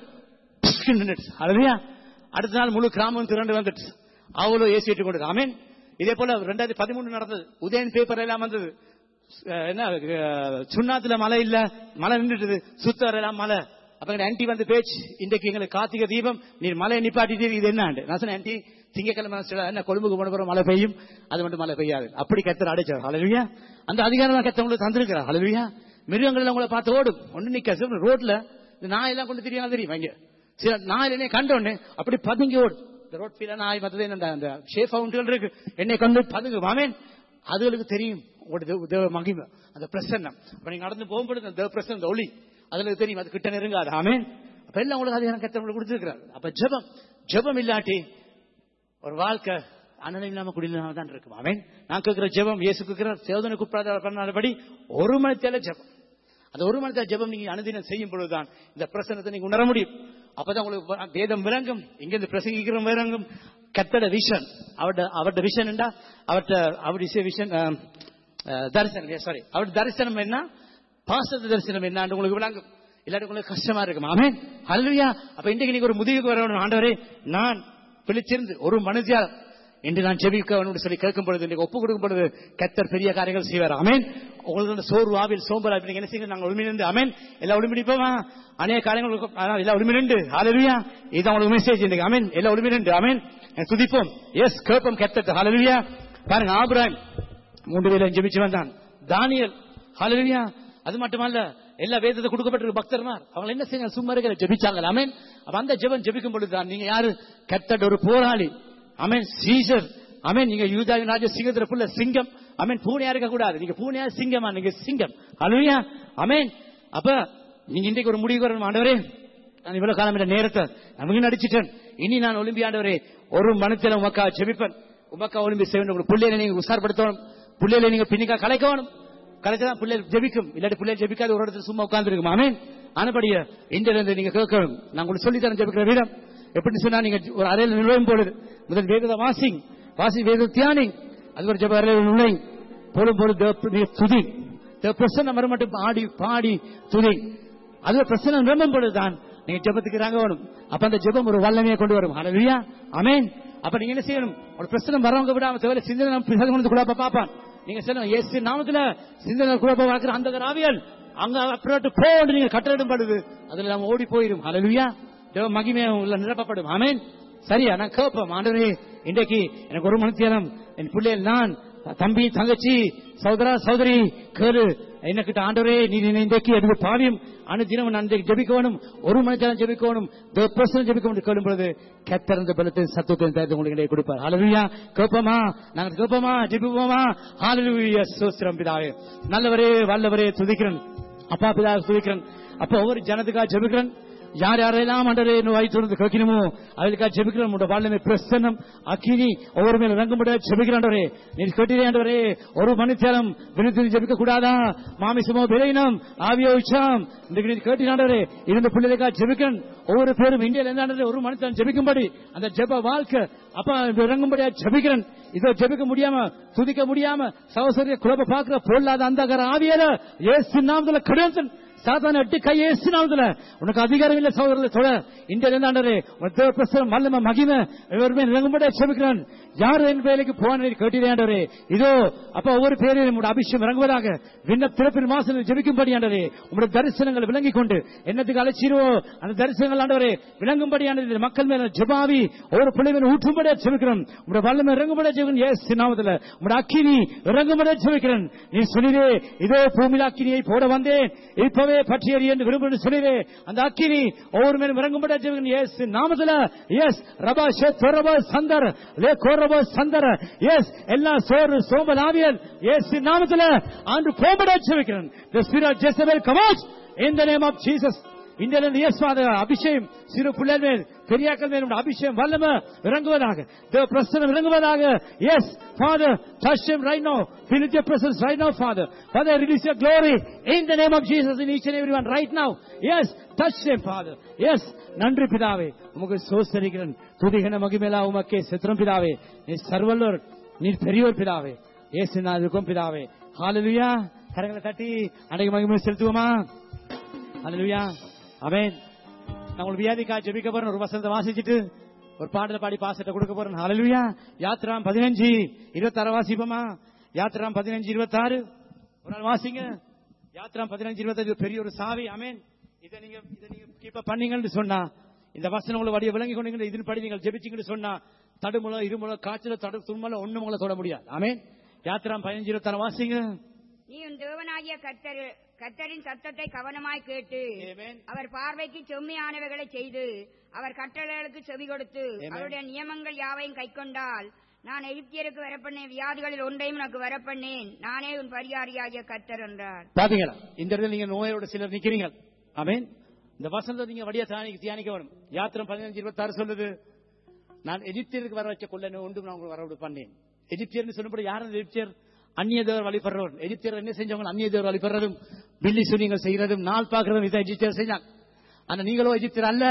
அடுத்த நாள் முழு கிராமம் திரண்டு வந்துட்டு அவ்வளோ ஏசி ஏற்றி கொண்டது. ஆமேன். இதே போல ரெண்டாயிரத்தி பதிமூணு நடந்தது. உதயன் பேப்பர் எல்லாம் வந்தது. என்ன சுண்ணாத்துல மழை இல்ல, மழை நின்றுட்டு சுத்தர் எல்லாம் மழை. அப்ப ஆன்டி வந்து பேச்சு, இன்றைக்கு எங்களுக்கு கார்த்திகை தீபம், நீ மழை நிப்பாட்டிட்டு இது என்ன நான் சொன்னேன், ஆன்டி திங்கக்கிழமை என்ன கொழும்புக்கு போன பிறகு மழை பெய்யும், அது மட்டும் மழை பெய்யாது. அப்படி கத்தர் அடைச்சார். ஹல்லேலூயா. அந்த அதிகாரம் கத்த உங்களுக்கு தந்திருக்கிறார். ஹல்லேலூயா. மிருகங்கள் உங்களை பார்த்து ஓடும், ஒண்ணு நிக்க ரோட்ல நாய் எல்லாம் கொண்டு தெரியும் தெரியும் இங்க சில நாய் கண்டோன்னு அப்படி பதுங்கி ஓடும். ரோட் ஃபீல நாய் மற்றது என்ன ஷேஃப் அவுண்டுகள் இருக்கு, என்னை கொண்டு பதுங்கு மாமேன். அதுகளுக்கு தெரியும் தேவ மகிமை, அந்த பிரசன்னம். அப்ப நீங்க நடந்து போகும்போது தேவ பிரசன்னம் ஒளி அதுல தெரியும், அது கிட்ட நெருங்காது. ஆமேன். அப்ப எல்லாம் உங்களுக்கு அதிகாரம் கத்தவங்களுக்கு கொடுத்துருக்கிறார். அப்ப ஜெபம் ஜெபம் இல்லாட்டி ஒரு வாழ்க்கை அனல் இல்லாம குடியில்லாம தான் இருக்கும். ஆமேன். நான் கேட்கிற ஜெபம் இயேசு கேட்கிற சேவதனை கூப்பிடாத பண்ணாதபடி ஒரு மணித்தேல ஜெபம். அந்த ஒரு மணித்தேல ஜெபம் நீங்க அனுதினம் செய்யும் பொழுதுதான் இந்த பிரசன்னத்தை நீங்க உணர முடியும். அப்பதான் உங்களுக்கு வேதம் விளங்கும், இங்கிருந்து பிரசங்கிக்கிற விளங்கும். கத்தட விஷன் அவட அவருடைய விஷன் என்றா அவர்கிட்ட அவருடைய விஷன் தரிசனம் சாரி அவருடைய தரிசனம் என்ன, பாசத்த தரிசனம் என்ன உங்களுக்கு விளங்கும். இல்லாட்டி உங்களுக்கு கஷ்டமா இருக்கும். ஆமென். ஹல்லேலூயா. அப்ப இன்றைக்கு நீங்க ஒரு முதிர்வுக்கு வரணும். ஆண்டவரே நான் பிழைச்சிருந்து ஒரு மனுஷியா என்று நான் ஜெபிக்க சொல்லி கேட்கும் பொழுது, இன்னைக்கு ஒப்பு கொடுக்கும் பொழுது கத்தர் பெரிய காரியங்கள் செய்வார். ஆமென். உங்களுக்கு சோர்வு ஆவில் சோம்பல் அப்படி என்ன செய்யுங்க, நாங்கள் ஒளிமிருந்து ஆமென் எல்லாம் ஒளிமிடிப்போமா அநேக காரியங்கள் எல்லாம் ஒளிமிரண்டு. ஹல்லேலூயா. இதுதான் உங்களுக்கு மெசேஜ் இன்னைக்கு. ஆமென். எல்லாம் ஒளிமிரண்டு. ஆமென். துதிப்போம். எஸ் கேட்போம் கத்தர். ஹல்லேலூயா. பாருங்க, ஆபிரகாம் மூன்று வேளை ஜெபிச்சு வந்தான். தானியேல் ஹல்லேலூயா. அது மட்டுமல்ல, எல்லா வேதத்தை கொடுக்கப்பட்டிருக்க பக்தர்மார் அவங்க என்ன செய்ய சும்மா இருக்கிற ஜெபிச்சாங்க. ஆமென். அப்ப அந்த ஜெபம் ஜெபிக்கும் பொழுதுதான் நீங்க யாரு கத்தர் ஒரு போராளி. ஆமென். சீசர். ஆமென். நீங்க யூதாவின் ராஜ சிங்கத்துல புள்ள சிங்கம். ஆமென். பூனையா இருக்க கூடாது, நீங்க பூனையா சிங்கமா, நீங்க சிங்கம். ஹல்லேலூயா. ஆமென். அப்ப நீங்க இன்றைக்கு ஒரு முடிவு வரணும். ஆண்டவரே நான் இவ்வளவு காலம் என்ற நேரத்தை நமக்கு நடிச்சிட்டேன், இனி நான் ஒலிம்பி ஆண்டவரே ஒரு மனத்தில உமக்கா ஜெபிப்பேன், உமக்கா ஒலிம்பி செய்யணும். பிள்ளைகளை நீங்க உசார்படுத்தணும், பிள்ளைகளை நீங்க பின்னிக்கா கலைக்கணும். கலைச்சதான் பிள்ளைகள் ஜெபிக்கும், இல்லாட்டி பிள்ளைகள் ஜெபிக்காது ஒரு இடத்துல சும்மா உட்கார்ந்து இருக்கும். ஆமென். ஆனபடிய இன்றிலிருந்து நீங்க கேட்கணும். நான் உங்களுக்கு சொல்லித்தரேன் ஜெபிக்கிற வீரம் எப்படி சொன்னா, நீங்க ஒரு அறையில் நுழையும் பொழுது முதல் வேதத்தை வாசிங் வாசி வேத தியானி, அது ஒரு ஜெப அறையில் நுழையும் போடும் பொழுது துதி பிரசன்னம் வர மட்டும் ஆடி பாடி துதி, அது பிரசன்னம் நிரம்பும் பொழுதுதான் நீங்க ஜெபத்துக்கு இறங்க வேணும். அப்ப அந்த ஜெபம் ஒரு வல்லமையை கொண்டு வரும். ஹல்லேலூயா. ஆமென். அப்ப நீங்க என்ன செய்யணும், ஒரு பிரசன்னம் வரவங்க விடாம தேவை சிந்தனை கூட பாப்பான். நீங்க சொல்லுங்க இயேசு நாமத்துல சிந்தனை கூட வளர்க்கிற அந்த ஆவியல் அங்க போட்டு நீங்க கட்டளிடும் படுது, அதுல நம்ம ஓடி போயிடும். ஹல்லேலூயா. தேவ மகிமை உள்ள நிரப்பப்படும். ஆமென். சரியா நான் கேட்போம். ஆண்டவரே இன்றைக்கு எனக்கு ஒரு மணித்தியாலம் என் பிள்ளைகள் நான் தம்பி தங்கச்சி சகோதரா சகோதரி கேளு என்னக்கிட்ட ஆண்டவரே நீ இன்றைக்கு எனக்கு பாவியம் அனு தினம் நான் ஜெபிக்கணும், ஒரு மணித்தியாலம் ஜெபிக்கணும், ஜெபிக்க கேளும் பொழுது கத்தர் பலத்தை சத்துவத்தை தயாரித்து உங்களுக்கு கொடுப்பார். ஹல்லேலூயா. கேட்போமா, நாங்கள் கேட்போமா, ஜெபிப்போமா. ஹல்லேலூயா. ஸ்தோத்திரம் பிதாவே. நல்லவரே வல்லவரே துதிக்கிறேன் அப்பா, பிதா துதிக்கிறேன் அப்ப ஒவ்வொரு ஜனத்துக்காக ஜெபிக்கிறேன். யார் யாரெல்லாம் ஆண்டவரே வயிற்று கேட்கணுமோ அவளுக்காக ஜெபிக்கிறோம். வாழ்மை பிரசன்னம் அக்கினி ஒவ்வொரு மேல இறங்கும்படியா ஜெபிக்கிறாண்டவரே. நீ கேட்டீரே ஆண்டவரே ஒரு மணித்தேரம் விழுத்து ஜெபிக்க கூடாதா, மாமிசமோ விளையினம் ஆவியோ இச்சாம் இன்றைக்கு நீ கேட்டீராண்டவரே. இருந்த பிள்ளைகளுக்காக ஜெபிக்கிறேன். ஒவ்வொரு பேரும் இந்தியாவில் இருந்தாண்டவரே ஒரு மணித்தேரம் ஜெபிக்கும்படி அந்த ஜெப வாழ்க்கை அப்பா இறங்கும்படியா ஜெபிக்கிறேன். இதோ ஜெபிக்க முடியாம துதிக்க முடியாம சகோதரிய குழப்ப பார்க்கிற பொருளாத அந்த ஆவியல இயேசு நாமத்துல கிடையாது சாத்தான எட்டு கை ஏசினாவதுல உனக்கு அதிகாரம் இல்ல சகோதரர்களை தொட இந்த இருந்தாண்டரே பிரசனம் மல்லம மகிமை இவருமே இறங்கும்படியா ஜெபிக்கிறேன். யார் என் வேலைக்கு போன கேட்டீரே இதோ அப்ப ஒவ்வொரு பேரையும் நம்முடைய அபிஷேகம் இறங்குவதாக விண்ண பிறப்பின் மாசம் ஜெபிக்கும்படி ஆண்டவரே உங்களுடைய தரிசனங்களை விளங்கிக் கொண்டு என்னத்துக்கு அழைச்சிருவோ அந்த தரிசனங்கள் ஆண்டவரே விளங்கும்படி ஆண்டவரே மக்கள் மேல ஜெபாவி ஒவ்வொரு பிள்ளைகளை ஊற்றும்படியா ஜெபிக்கிறோம். உங்களுடைய வல்லமை இறங்கும்படியா ஜெபிக்கிறேன். இயேசு நாமத்திலே உங்களுடைய அக்கினி இறங்கும்படியா ஜெபிக்கிறேன். நீ சொல்லிதே இதோ பூமியில் அக்கினியை போட வந்தேன் இப்பவே பற்றி எறி என்று விரும்புகிற சொல்லிதே அந்த அக்கினி ஒவ்வொரு மேலும் இறங்கும்படியா ஜெபிக்கிறேன். இயேசு நாமத்திலே எஸ் ரபா ஷேத் ரபா சந்தர் லே கோரபா சந்தர் எஸ் எல்லா சோறு சோம்பல் ஆவியல் இயேசு நாமத்திலே ஆண்டு போம்படியா ஜெபிக்கிறேன். The spirit of Jezebel come out in the name of Jesus. இந்தியாவில் எஸ் ஃபாதர் அபிஷேகம் சிறு பிள்ளைகள் மேல் பெரியாக்கள் மேல் அபிஷேகம் வல்லம இறங்குவதாக தேவ பிரசன்னம் இறங்குவதாக. Yes father touch him right now, feel your presence right now father. Father release your glory in the name of Jesus in each and everyone right now. Yes touch him father. Yes நன்றி பிதாவே உமக்கு ஸ்தோத்திரிக்கிறேன். துதிகன மகிமையெல்லாம் உமக்கே செத்ரம் பிதாவே. நீ சர்வல்லோர் நீர் பெரியோர் பிதாவே, இயேசு நாமத்திற்கும் பிதாவே. ஹalleluya. கரங்களை தட்டி அன்றைக்கு மகிமை செலுத்துவோமா? ஹalleluya. ஆமென். நான் உங்களுக்கு வியாதிக்காக ஜெபிக்க போறேன். ஒரு வசனத்தை வாசிச்சுட்டு ஒரு பாடல பாடி பாசத்தை கொடுக்க போறேன். ஹalleluya. யாத்ராம் பதினஞ்சு இருபத்தாறு வாசிப்போமா? யாத்ராம் பதினஞ்சு இருபத்தாறு ஒரு நாள் வாசிங்க. யாத்ராம் பதினஞ்சு இருபத்தாறு பெரிய ஒரு சாவி. ஆமென். இதை நீங்க இதை நீங்க கீப் பண்ணீங்கன்னு சொன்னா, இந்த வசனம் உங்களை வடிய விளங்கி கொண்டீங்க, இதன் படி நீங்கள் ஜெபிச்சீங்கன்னு சொன்னா, தடுமுல இருமுல காய்ச்சல தடு தும்மல ஒண்ணு உங்களை தொட முடியாது. ஆமென். யாத்ராம் பதினஞ்சு இருபத்தாறு வாசிங்க. நீ உன் தேவனாகிய கர்த்தர் கர்த்தரின் சத்தத்தை கவனமாய் கேட்டு அவர் பார்வைக்கு செம்மையானவைகளை செய்து அவர் கட்டளைகளுக்கு செவி கொடுத்து அவருடைய நியமங்கள் யாவையும் கை கொண்டால் நான் எகிப்தியருக்கு வரப்பண்ணேன் வியாதிகளில் ஒன்றையும் உனக்கு வரப்பண்ணேன், நானே உன் பரிகாரியாகிய கர்த்தர் என்றார். பாத்தீங்களா? இந்த இடத்துல நீங்க நோயோட சிலர் நிக்கிறீங்க. ஆமென். இந்த வசனத்தை நீங்க வடியா தியானிக்க வரும். யாத்திரம் பதினஞ்சு இருபத்தாறு சொல்லுது, நான் எகிப்தியருக்கு வர வச்ச கொள்ள ஒன்றும் நான் உங்களுக்கு வரவிட பண்ணேன். எகிப்தியர்னு சொல்லும்போது யாரும் எகிப்தியர்? அந்நிய தேவர் வழிபடுறவர். எகிப்தியர் என்ன செஞ்சவங்க? அந்நிய தேவர் வழிபடுறதும் பில்லி சுனிகள் செய்யறதும் நாள் பாக்குறதும் இதை எகிப்தியர் செஞ்சாங்க. ஆனா நீங்களோ எகிப்தியர் அல்ல,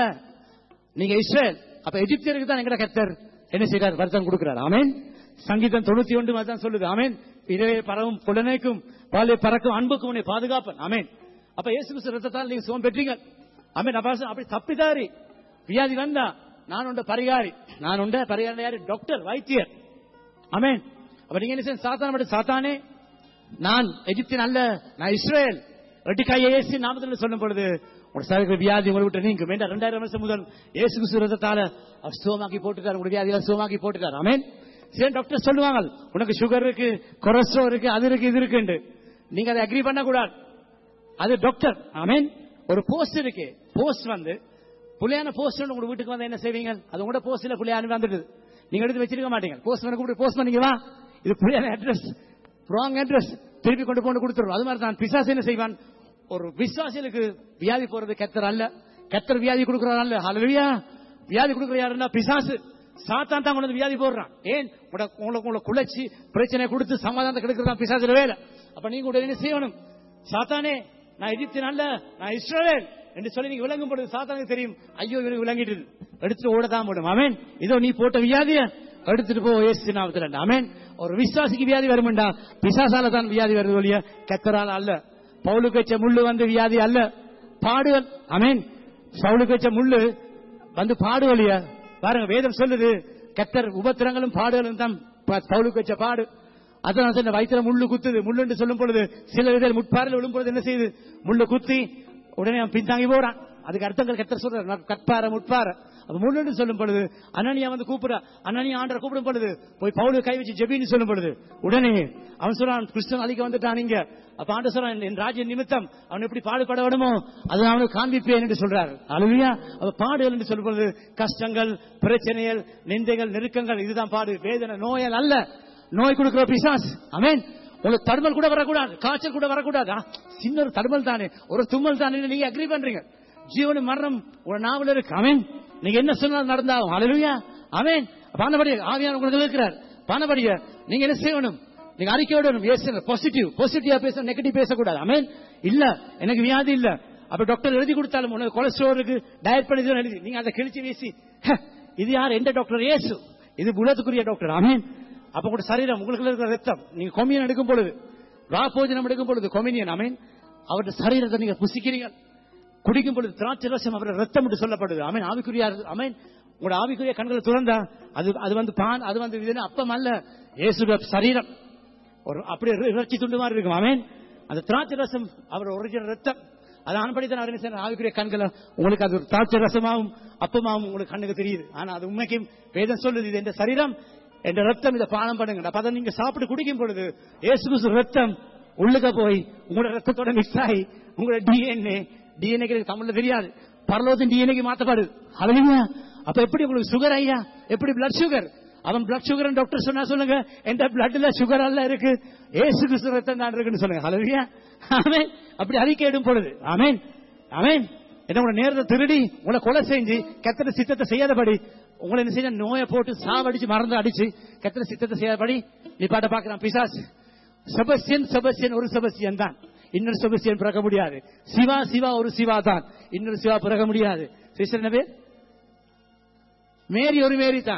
நீங்க இஸ்ரேல். அப்ப எகிப்தியருக்கு தான் எங்கட கர்த்தர் என்ன செய்யறார்? வருத்தம் கொடுக்கிறார். ஆமென். சங்கீதம் தொண்ணூத்தி ஒன்று தான் சொல்லுது. ஆமென். இரவே பறவும் புலனைக்கும் பாலே பறக்கும் அன்புக்கும் உன்னை பாதுகாப்பன். ஆமென். அப்ப இயேசு கிறிஸ்து ரத்தத்தால் நீங்க சுகம் பெற்றீங்க. ஆமென். அப்படி தப்பிதாரி வியாதி வந்தா நான் உண்ட பரிகாரி, நான் உண்ட பரிகாரி யாரு? டாக்டர், வைத்தியர். ஆமென். அப்ப நீங்க என்ன செய்ய? சாத்தான மட்டும் சாத்தானே, நான் எகிப்தியன் அல்ல, நான் இஸ்ரேல். ரெட்டிக்காயேசு நாமத்தில் சொல்லும் பொழுது ஒரு சரக்கு வியாதி உங்களை விட்டு நீங்க வேண்டாம். ரெண்டாயிரம் வருஷம் முதல் இயேசு கிறிஸ்து ரத்தத்தால அவர் சுகமாக்கி போட்டுட்டார். உங்களுடைய வியாதிகளை சுகமாக்கி போட்டுட்டார். ஆமென். சில டாக்டர் சொல்லுவாங்க உனக்கு சுகர் இருக்கு, கொலஸ்ட்ரால் இருக்கு, அது இருக்கு, இது இருக்கு. நீங்க அதை அக்ரி பண்ண கூடாது. அது டாக்டர். ஆமென். ஒரு போஸ்ட் இருக்கு. போஸ்ட் வந்து புள்ளையான போஸ்ட் உங்க வீட்டுக்கு வந்து என்ன செய்வீங்க? அது உங்களோட போஸ்ட்ல புள்ளையான வந்துட்டு நீங்க எடுத்து வச்சிருக்க மாட்டீங்க. போஸ்ட் பண்ண கூப்பிட்டு போஸ்ட் பண்ணீங்க வா, இது புள்ளையான அட்ரஸ், ராங் அட்ரஸ், திருப்பி கொண்டு போட்டு கொடுத்துரும். அது மாதிரி தான் பிசாசு என்ன செய்வான்? ஒரு விசுவாசிகளுக்கு வியாதி போறது கர்த்தர் அல்ல, கர்த்தர் வியாதி கொடுக்கிறார் அல்ல. ஹல்லேலூயா. வியாதி கொடுக்கிற யாருன்னா பிசாசு, சாத்தான் தான் கொண்டு வியாதி போடுறான். ஏன்? உங்களுக்கு உங்களை குலைச்சி பிரச்சனை கொடுத்து சமாதானத்தை கெடுக்கிறதான் பிசாசுல வேலை. அப்ப நீங்க கூட என்ன செய்யணும்? சாத்தானே, நான் எகிப்தியன் அல்ல, நான் இஸ்ரவேல் என்று சொல்லி நீங்க விளங்கும் பொழுது சாத்தானுக்கு தெரியும், ஐயோ இவனுக்கு விளங்கிட்டு எடுத்துட்டு ஓடதான் போடும். ஆமென். இதோ நீ போட்ட வியாதிய எடுத்துட்டு போ இயேசு நாமத்தில். ஆமென். ஒரு விசுவாசிக்கு வியாதி வரும்டா, பிசாசால தான் வியாதி வருது ஒழிய கர்த்தரால அல்ல. பவுலுக்கு வச்ச முள்ளு வந்து வியாதி அல்ல, பாடுகள். ஆமென். பவுலுக்கு வச்ச முள்ளு வந்து பாடுவலியா பாருங்க. வேதம் சொல்லுது கர்த்தர் உபத்திரங்களும் பாடுகளும் தான் பவுலுக்கு வச்ச பாடு. அதான் சொன்ன வயிற்றுல முள்ளு குத்துது. முள்ளு சொல்லும் பொழுது சில விதத்தில் முட்பாறையில் விழும் பொழுது என்ன செய்யுது? முள்ளு குத்தி உடனே அவன் பின்தாங்கி போறான். அதுக்கு அர்த்தங்கள் கர்த்தர் சொல்ற கற்பார முட்பார. அப்ப முள்ளு சொல்லும் பொழுது அனனியா வந்து கூப்பிடுற, அனனியா ஆண்டரை கூப்பிடும் பொழுது போய் பவுலுக்கு கை வச்சு ஜெபின்னு சொல்லும் பொழுது உடனே அவன் சொல்றான் கிறிஸ்தவன் அழிக்க வந்துட்டான் நீங்க. அப்ப ஆண்டவர் சொல்றான் என் ராஜ்ய நிமித்தம் அவன் எப்படி பாடுபட வேணுமோ அதை அவனுக்கு காண்பிப்பேன் என்று சொல்றாரு. அல்லேலூயா. அப்ப பாடுகள் என்று சொல்லும் பொழுது கஷ்டங்கள், பிரச்சனைகள், நிந்தைகள், நெருக்கங்கள், இதுதான் பாடு. வேதனை நோயால் அல்ல. நோய் கொடுக்கிற பிசாஸ். ஆமென். உங்களுக்கு தடுமல் கூட வரக்கூடாது, காய்ச்சல் கூட வரக்கூடாது. சின்ன ஒரு தடுமல் தானே, ஒரு தும்மல் தானே, நீங்க அக்ரி பண்றீங்க. ஜீவனும் மரணம் ஒரு நாவல் இருக்கு. ஆமென். நீங்க என்ன சொன்னாலும் நடந்தாகும். அல்லேலூயா. ஆமென். பானபடிய ஆவியான உங்களுக்கு இருக்கிறார். பானபடிய நீங்க என்ன செய்யணும்? நீங்க அறிக்கை விடணும். பாசிட்டிவ் பாசிட்டிவா பேச, நெகட்டிவ் பேசக்கூடாது. ஆமென். இல்ல எனக்கு வியாதி இல்ல, அப்ப டாக்டர் எழுதி கொடுத்தாலும் உனக்கு கொலஸ்ட்ரால் இருக்கு, டயட் பண்ணி எழுதி நீங்க அதை கிழிச்சு வீசி இது யார்? எந்த டாக்டர்? இயேசு. இது உலகத்துக்குரிய டாக்டர். ஆமென். அப்ப கூட சரீரம் உங்களுக்கு இருக்கிற ரத்தம் நீங்க கொமியன் எடுக்கும் பொழுது, ராபோஜனம் எடுக்கும் பொழுது கொமினியன். ஆமென். அவருடைய சரீரத்தை நீங்க புசிக்கிறீங்க, குடிக்கும் பொழுது திராட்சை ரசம் அவருடைய ரத்தம் என்று சொல்லப்படுது. ஆமென். ஆவிக்குரிய. ஆமென். உங்களோட ஆவிக்குரிய கண்களை துறந்தா அது அது வந்து பான், அது வந்து இது அப்பம் அல்ல, இயேசுடைய சரீரம். ஒரு அப்படியே இறைச்சி துண்டு மாதிரி இருக்கும். ஆமென். அந்த திராட்சை ரசம் அவருடைய ஒரிஜினல் ரத்தம். அது ஆண்படித்தான் அவர் ஆவிக்குரிய கண்களை உங்களுக்கு அது திராட்சை ரசமாவும் அப்பமாவும் உங்களுக்கு கண்ணுக்கு தெரியுது. ஆனா அது உண்மைக்கும் வேதம் சொல்லுது இது என்ற சரீரம் என்ற ரத்தம், இதை பானம் பண்ணுங்க. அப்ப அதை நீங்க சாப்பிட்டு குடிக்கும் பொழுது இயேசு கிறிஸ்து ரத்தம் உள்ளுக்க போய் உங்களோட ரத்தத்தோட மிக்ஸ் ஆகி உங்களோட டிஎன்ஏ டிஎன்ஏ தமிழ்ல தெரியாது, பரலோகத்தின் டிஎன்ஏக்கு மாற்றப்படுது. அல்லேலூயா. அப்ப எப்படி உங்களுக்கு சுகர் ஐயா? எப்படி பிளட் சுகர்? அவன் பிளட் சுகர் டாக்டர் சொன்னா சொல்லுங்க, எந்த பிளட்ல சுகர் எல்லாம் இருக்கு, ஏசு கிறிஸ்து ரத்தம் தான் இருக்குன்னு சொல்லுங்க. அல்லேலூயா. ஆமென். அப்படி அறிக்கை இடும் பொழுது ஆமென் ஆமென் என்ன உங்களை நேரத்தை திருடி உங்களை கொலை செஞ்சு கர்த்தருடைய சித்தத்தை செய்யாதபடி உங்களை என்ன செய்ய நோயை போட்டு சாவடிச்சு மறந்து அடிச்சு கர்த்தருடைய சித்தத்தை செய்யாதபடி நீ பாட்ட பாக்குறான் பிசாசு. செபஸ்தியன் செபஸ்தியன் ஒரு செபஸ்தியன் தான், இன்னொரு செபஸ்தியன் பிறக்க முடியாது. சிவா சிவா ஒரு சிவா தான், இன்னொரு சிவா பிறக்க முடியாது. சிஸ்டர் என்ன பேர்? மேரி ஒரு மேரி தான்.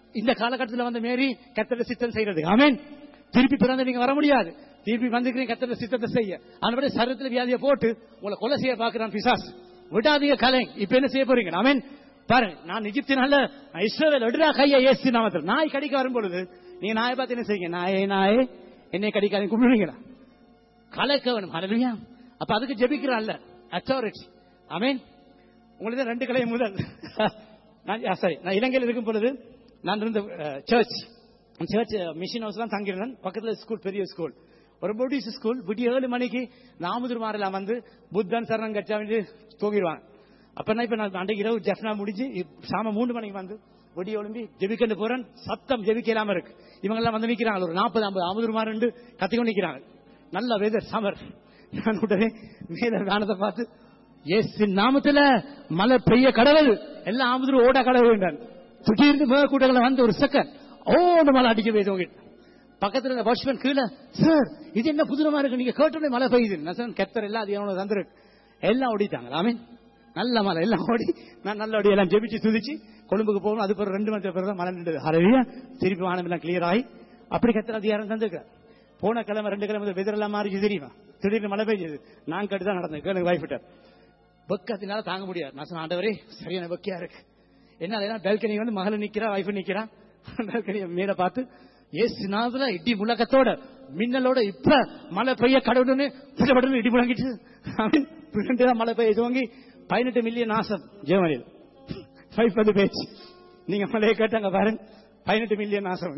இந்த காலகட்டத்தில் வந்த மேரி கர்த்தருடைய சித்தம் செய்யறது. ஆமென். திருப்பி பிறந்து நீங்க வர முடியாது. திருப்பி வந்துக்கிறீங்க கர்த்தருடைய சித்தத்தை செய்ய. அதனால சரீரத்தில் வியாதியை போட்டு உங்களை கொலை செய்ய பாக்குறான் பிசாசு. விடாதீங்க கலை. இப்ப என்ன செய்ய போறீங்க? ஆமென். பாருங்க, நான் எகிப்தினால இஸ்ரவேல் எடுறா கையை இயேசு நாமத்தில். நாய் கடிக்க வரும் பொழுது நீங்க நாயை பார்த்து என்ன செய்யுங்க? நாயே நாயே என்னை கடிக்காதீங்க கூப்பிடுவீங்களா? கலைக்க வேணும். ஹல்லேலூயா. அப்ப அதுக்கு ஜெபிக்கிறான்ல அத்தாரிட்டி. ஆமென். உங்களுக்கு ரெண்டு கலை முதல் நான் சாரி நான் இலங்கையில் இருக்கும் பொழுது நான் இருந்த சர்ச் சர்ச் மிஷன் ஹவுஸ் தான் தங்கியிருந்தேன். பக்கத்தில் ஸ்கூல், பெரிய ஸ்கூல், ஒரு புத்திஸ்ட் ஸ்கூல். விடிய ஏழு மணிக்கு நாமதுர் மாறலாம் வந்து புத்தன் சரணம் கட்சா வந்து தூங்கிடுவாங்க. அப்ப இப்ப நான் அன்றைக்கு இரவு ஜப்னா முடிஞ்சு சாம மூன்று மணிக்கு வந்து விடிய ஒழும்பி ஜெபிக்கண்டு போறேன். சத்தம் ஜெபிக்க இல்லாம இருக்கு. இவங்க எல்லாம் வந்து நிக்கிறாங்க. ஒரு நாற்பது ஐம்பது அமுதுர் மாறு கத்திக்கொண்டு நிக்கிறாங்க. நல்ல வெதர் சமர். நான் உடனே வேத காணத்தை பார்த்து இயேசு நாமத்துல மழை பெய்ய கடவுள் எல்லாம் அமுதுரு ஓட கடவுள் திடீர்னு மேல கூட்டங்களை வந்து ஒரு செகண்ட் ஓடு மழை அடிக்க போய் பக்கத்துல வாட்ச்மேன் கீழே, சார் இது என்ன புதுரமா இருக்கு, நீங்க கேட்டோட மழை பெய்யுது. நான் கெத்தர் எல்லாம் அது எவ்வளவு தந்துருக்கு. எல்லாம் ஓடிட்டாங்க. ஆமீன். நல்ல மழை எல்லாம் ஓடி நான் நல்ல ஓடி எல்லாம் ஜெபிச்சு துதிச்சு கொழும்புக்கு போகணும். அது பிறகு ரெண்டு மணி பிறகு மழை நின்றது. ஹல்லேலூயா. திருப்பி வானம் எல்லாம் கிளியர் ஆகி அப்படி கெத்தர் அதிகாரம் தந்துருக்க. போன கிழமை ரெண்டு கிழமை வெதர் எல்லாம் மாறிச்சு தெரியுமா? திடீர்னு மழை பெய்யுது. நான் கட்டுதான் நடந்தேன். கேளுங்க வைஃபிட்டார் வெக்கத்தினால தாங்க முடியாது. நான் சொன்ன ஆண்டவரே சரியான வெக்கையா இருக்கு. என்ன பெல்கனி வந்து மகள நிக்கிறா, வைஃப் நிக்கிறா. பெல்கனி மேல பார்த்து ஏசு நாதுல இடி முழக்கத்தோட மின்னலோட இப்ப மழை பெய்ய கடவுள்னு இடி முழங்கிட்டு மழை பெய்ய துவங்கி பதினெட்டு மில்லியன் நாசம் ஜெர்மனியில். வந்து பேச்சு நீங்க மழையை கேட்டாங்க பாருங்க. பதினெட்டு மில்லியன் நாசம்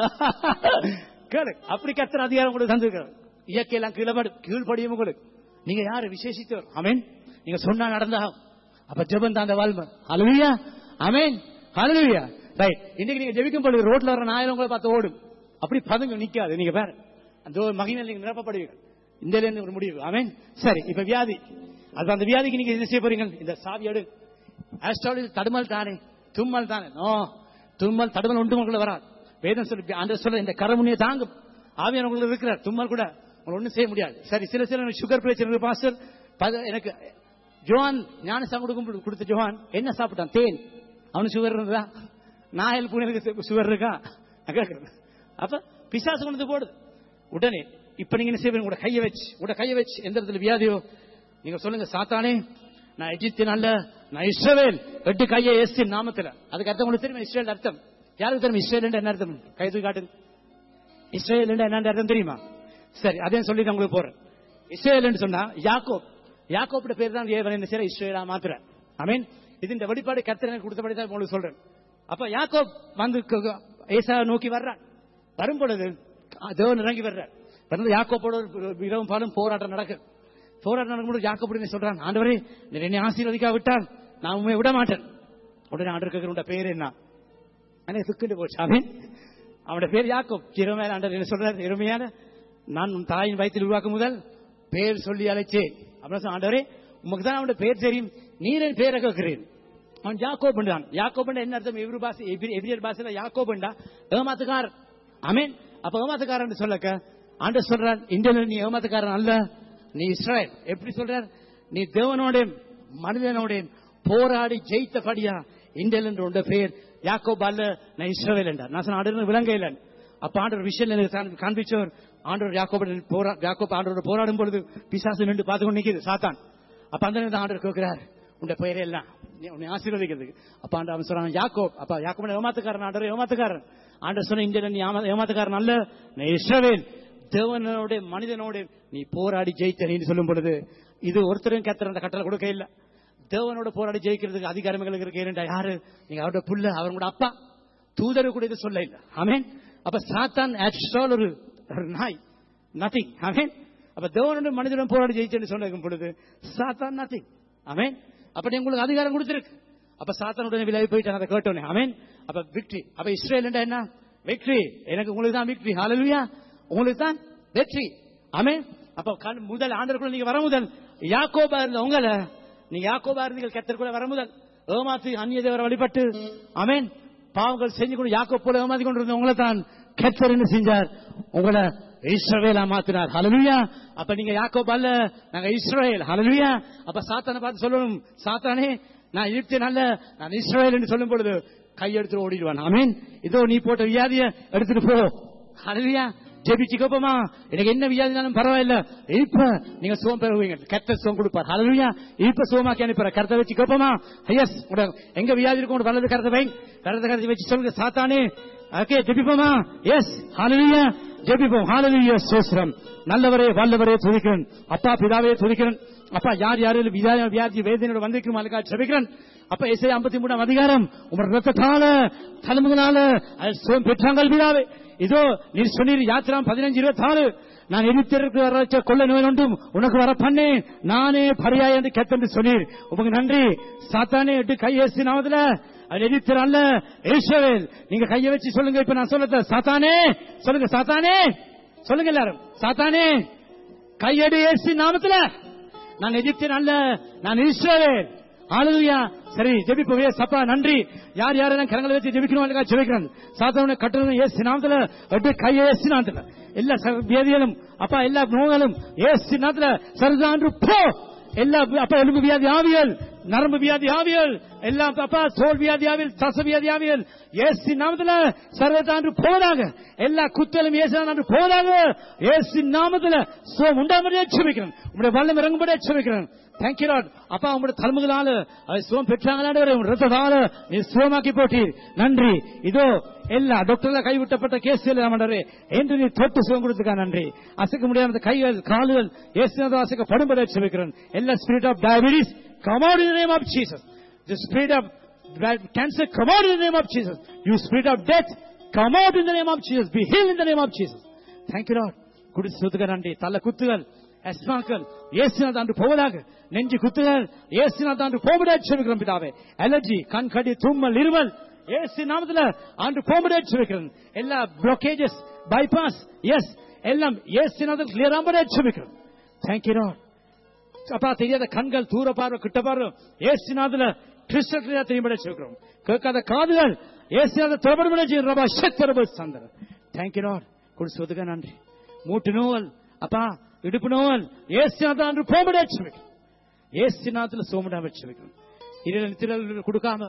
கேளு. அப்படி கத்துற அதிகாரம் உங்களுக்கு தந்திருக்கிறார். இயற்கையெல்லாம் கீழபடு கீழ்படியும் உங்களுக்கு. நீங்க யாரு விசேஷித்தவர்? ஆமென். நீங்க சொன்னா நடந்தா அப்ப ஜெபம் தான் அந்த வாழ்மை. ஹல்லேலூயா. ஆமென். ஹல்லேலூயா. ரைட். இன்னைக்கு நீங்க ஜெபிக்கும் பொழுது ரோட்ல வர நாயிரம் உங்களை பார்த்து ஓடும். அப்படி பதுங்க நிக்காது. நீங்க பாரு அந்த மகிமையில் நீங்க நிரப்பப்படுவீங்க. இந்த இருந்து ஒரு முடிவு. ஆமென். சரி, இப்ப வியாதி. அது அந்த வியாதிக்கு நீங்க என்ன செய்ய போறீங்க? இந்த சாவி எடு. ஆஸ்ட்ராலஜி தடுமல் தானே, தும்மல் தானே. நோ, தும்மல் தடுமல் ஒன்று உங்களை வராது. வேதம் சொல்லி அந்த சொல்ல இந்த கரமுனியை தாங்கும் ஆவியான உங்களுக்கு இருக்கிறார். தும்மல் கூட உங்களை ஒன்றும் செய்ய முடியாது. சரி, சில சில சுகர் பிரச்சனை பாஸ்டர் எனக்கு ஜோவான் ஞானசாமி கொடுக்கும் கொடுத்த ஜோவான் என்ன சாப்பிட்டான்? தேன். அவனு சுகர் இருந்தா நாயல் பூனைக்கு சுகர் இருக்கா? அப்ப பிசாசு கொண்டு போடுது உடனே. இப்ப நீங்க என்ன செய்வீங்க? உங்களோட கையை வச்சு உங்களோட கையை வச்சு எந்த இடத்துல வியாதியோ நீங்க சொல்லுங்க, சாத்தானே நான் எஜிப்தின் அல்ல, நான் இஸ்ரவேல். எட்டு கையை ஏசு நாமத்துல. அதுக்கு அர்த்தம் உங்களுக்கு தெரியுமா? இஸ்ரேல் அர்த்தம் யாருக்கு தெரியும்? இஸ்ரேல் என்ன அர்த்தம்? கை தூக்கி காட்டு. இஸ்ரேல் என்ன அர்த்தம் தெரியுமா? சரி, அதே சொல்லி நான் உங்களுக்கு போறேன். இஸ்ரேல் சொன்னா யாக்கோப். யாக்கோப்போட பேர் தான் என்ன செய்யற இஸ்ரேலா மாத்திர. ஆமீன். இது இந்த வெளிப்பாடு கர்த்தர் கொடுத்தபடி தான் உங்களுக்கு சொல்றேன். அப்ப யாக்கோப் வந்து ஏசாவை நோக்கி வர்றான். வரும் பொழுது தேவன் இறங்கி வர்றார். வந்து யாக்கோப்போட இரவும் பாலும் போராட்டம் நடக்குது. போராட்டம் நடக்கும்போது யாக்கோப் சொல்றான், ஆண்டவரே என்னை ஆசீர்வதிக்கா விட்டால் நான் உண்மையை விட மாட்டேன். உடனே ஆண்டவர் கேட்கிற பேர் என்ன? சுக்கிட்டு போச்சு. ஆமீன். அவனுடைய பேர் யாக்கோப். இறைமையான ஆண்டவர் என்ன சொல்றாரு? இறைமையான நான் உன் தாயின் வயிற்றில் உருவாக்கும் முதல் பேர் சொல்லி அழைச்சேன். அப்படின்னு ஆண்டவரே உமக்கு தான் அவனுடைய பேர் தெரியும், நீரின் பேரை கேட்கிறேன். அவன் யாக்கோப் என்றான். யாக்கோப் என்ன அர்த்தம்? எவ்ரி பாஷை எவ்ரியர் பாஷையில யாக்கோப் என்றா ஏமாத்துக்காரன். ஆமீன். அப்ப ஏமாத்துக்காரன் சொல்லக்க ஆண்டவர் சொல்றான், இந்தியன் நீ ஏமாத்துக்காரன் அல்ல, நீ இஸ்ரவேல். எப்படி சொல்றார்? நீ தேவனோட மனிதனோட போராடி ஜெயித்தபடியா இந்தியன் என்ற உண்ட பேர் யாக்கோப் அல்ல, நான் இஸ்ரவேல் என்றார். நான் சொன்ன ஆண்டவர் விளங்க இல்லை. அப்ப ஆண்டவர் விஷயம் காண்பிச்சவர் ஆண்டவர் யாக்கோப் யாக்கோப் ஆண்டவரோட போராடும் பொழுது பிசாசு நின்று பார்த்து கொண்டு நிற்கிறது சாத்தான். அப்ப அந்த நேரத்தில் ஆண்டவர் கேட்கிறார், உண்ட பெயரே எல்லாம் உன்னை ஆசீர்வதிக்கிறதுக்கு. அப்ப ஆண்டவர் சொல்றான் யாக்கோப். அப்ப யாக்கோப் ஏமாத்துக்காரன். ஆண்டவர் ஏமாத்துக்காரன். ஆண்டவர் சொன்ன இந்தியன் நீ ஏமாத்துக்காரன் அல்ல, நான் இஸ்ரவேல். தேவனோட மனிதனோட நீ போராடி ஜெயித்த சொல்லும் பொழுது இது ஒருத்தரும் கத்திர அந்த கட்டளை கொடுக்க இல்ல. தேவனோட போராடி ஜெயிக்கிறதுக்கு அதிகாரங்களுக்கு இருக்க யாரு? நீங்க அவரோட புள்ள, அவரோட அப்பா. தூதரு கூட இது சொல்ல இல்ல. ஆமேன். அப்ப சாத்தான் ஆக்சுவல் ஒரு நாய், நத்திங். ஆமேன். அப்ப தேவனோட மனிதனும் போராடி ஜெயிச்சேன்னு சொல்லிருக்கும் பொழுது சாத்தான் நத்திங். ஆமேன். அப்ப உங்களுக்கு அதிகாரம் கொடுத்திருக்கு. அப்ப சாத்தானுடைய விளைவு போயிட்டு அதை கேட்டோன்னே. ஆமேன். அப்ப விக்டரி. அப்ப இஸ்ரேல் என்ன? விக்டரி. எனக்கு உங்களுக்கு தான் விக்டரி. ஹல்லேலூயா. உங்களுக்கு தான் வெற்றி. ஆமென். அப்ப முதல் ஆண்டவருக்குள்ள நீங்க வர முதல் யாக்கோபா இருந்த உங்களை நீங்க யாக்கோபா இருந்தீங்க கர்த்தருக்குள்ள வர முதல் ஏமாத்தி அந்நிய தேவரை வழிபட்டு ஆமென் பாவங்கள் செஞ்சு கொண்டு யாக்கோப் போல ஏமாத்தி கொண்டு இருந்த உங்களை தான் கர்த்தர் என்ன செஞ்சார்? உங்களை இஸ்ரவேலா மாத்தினார். ஹல்லேலூயா. அப்ப நீங்க யாக்கோப் அல்ல, நாங்க இஸ்ரவேல். ஹல்லேலூயா. அப்ப சாத்தானை பார்த்து சொல்லணும், சாத்தானே நான் எகிப்தியன் அல்ல, நான் இஸ்ரவேல் என்று சொல்லும் பொழுது கையெடுத்து ஓடிடுவான். ஆமென். இதோ நீ போட்ட வியாதிய எடுத்துட்டு போ. ஹல்லேலூயா. ஜெபிச்சு கோபமா எனக்கு என்ன வியாதினாலும் பரவாயில்ல, இப்ப நீங்க சோம் பெறுவீங்க. கர்த்தர் சோம் கொடுப்பார். ஹல்லேலூயா. இப்ப சோமாக்கி அனுப்புற கர்த்தர் வச்சு கோபமா. எஸ், எங்க வியாதி இருக்கும் வலது கர்த்தர் வை, வலது கர்த்தர் வச்சு சொல்லுங்க சாத்தானே. ஓகே, ஜெபிப்போமா? Yes, hallelujah. ஜெபிப்போம். ஹல்லேலூயா. ஸ்தோத்திரம். நல்லவரே வல்லவரே துதிக்கிறேன். அப்பா பிதாவே துதிக்கிறேன். அப்பா யார் யாரும் வியாதி வேதனையோட வந்திருக்கும் அதுக்காக ஜெபிக்கிறேன். அப்ப எஸ்ஐ ஐம்பத்தி மூணாம் அதிகாரம் உங்களோட ரத்தத்தால தலைமுகனால சோம் பெற்றாங்கள் பிதாவே. இதோ நீ சொன்னீர் யாத்திராம் பதினஞ்சு இருபத்தி ஆறு, நான் எதிர்த்து கொள்ள நோய் ஒன்றும் உனக்கு வர பண்ணேன், நானே பரியாய் என்று கேட்டு சொன்னீர். உங்களுக்கு நன்றி. சாத்தானே எட்டு கை ஏசினாவதுல அது எதிர்த்து அல்ல இஸ்ரவேல். நீங்க கையை வச்சு சொல்லுங்க. இப்ப நான் சொல்ல சாத்தானே சொல்லுங்க, சாத்தானே சொல்லுங்க எல்லாரும், சாத்தானே கையடி ஏசி நாமத்துல நான் எதிர்த்தேன் அல்ல, நான் இஸ்ரவேல். ஹல்லேலூயா. சரி, ஜெபிப்போம். சப்பா நன்றி. யார் யாரெல்லாம் கரங்களை வச்சு ஜெபிக்கணும் ஜெபிக்கிறேன். சாத்தான கட்டளை ஏசு நாமத்துல அப்படியே கையை ஏசு நாமத்துல எல்லா வியாதிகளும் அப்பா எல்லா நோய்களும் ஏசு நாமத்துல சரிதான்று போ. எல்லா அப்பா எலும்பு வியாதி ஆவியல், நரம்பு வியாதி ஆவியல், எல்லாம் அப்பா தோல் வியாதி ஆவியல், தச வியாதி ஆவியல் ஏசு நாமத்துல சர்வதான்று போதாக. எல்லா குத்தலும் ஏசு நாமத்துல போதாக. ஏசு நாமத்துல சோம் உண்டாமலே ஜெபிக்கிறேன். உங்களுடைய வல்லம் இறங்கும்படியே ஜெபிக்கிறேன். Thank you Lord. அப்பா உங்களுடைய தலைமுகளால அது சோம் பெற்றாங்களான ரத்தத்தால நீ சோமாக்கி போட்டீர். நன்றி. இதோ எல்லா டாக்டர்ல கைவிட்டப்பட்ட கேஸ் என்று நீ தொட்டு சுகம் கொடுத்துக்கா நன்றி. அசைக்க முடியாத கைகள் கால்கள் ஏசுநாத அசைக்கப்படும்பதை ஜெபிக்கிறேன். எல்லா spirit of diabetes come out in the name of Jesus. The spirit of cancer come out in the name of Jesus. You spirit of death come out in the name of Jesus. Be healed in the name of Jesus. Thank you Lord. குடி சுத்துக நன்றி. தல குத்துகள் அஸ்மாக்கள் இயேசுநாத அன்று போவதாக. நெஞ்சு குத்துகள் இயேசுநாத அன்று போவதாக ஜெபிக்கிறோம் பிதாவே. அலர்ஜி, கண் கடி, தும்மல், இருமல் இயேசு நாமத்துல அன்று போவதாக ஜெபிக்கிறோம். எல்லா பிளாக்கேஜஸ் பைபாஸ் எஸ் எல்லாம் இயேசுநாத கிளியர் ஆவதாக ஜெபிக்கிறோம். Thank you Lord. அப்பா தெரியாத கண்கள் தூர பார்வை கிட்ட பார்வை ஏசுநாதல கிறிஸ்டல் கிளியரா தெரியும்படி ஜெபிக்கிறோம். கேட்காத காதுகள் ஏசுநாத தொடர்புடைய ரபா சக்தரப சந்தர. Thank you Lord. குடி சுத்துக நன்றி. மூட்டு நோவல் அப்பா இடுப்பு நோவல் ஏசுநாத அன்று போவதாக ஜெபிக்கிறோம். ஏசுநாதல சோமடா வச்சு வைக்கிறோம். இரவு நித்திரல் கொடுக்காம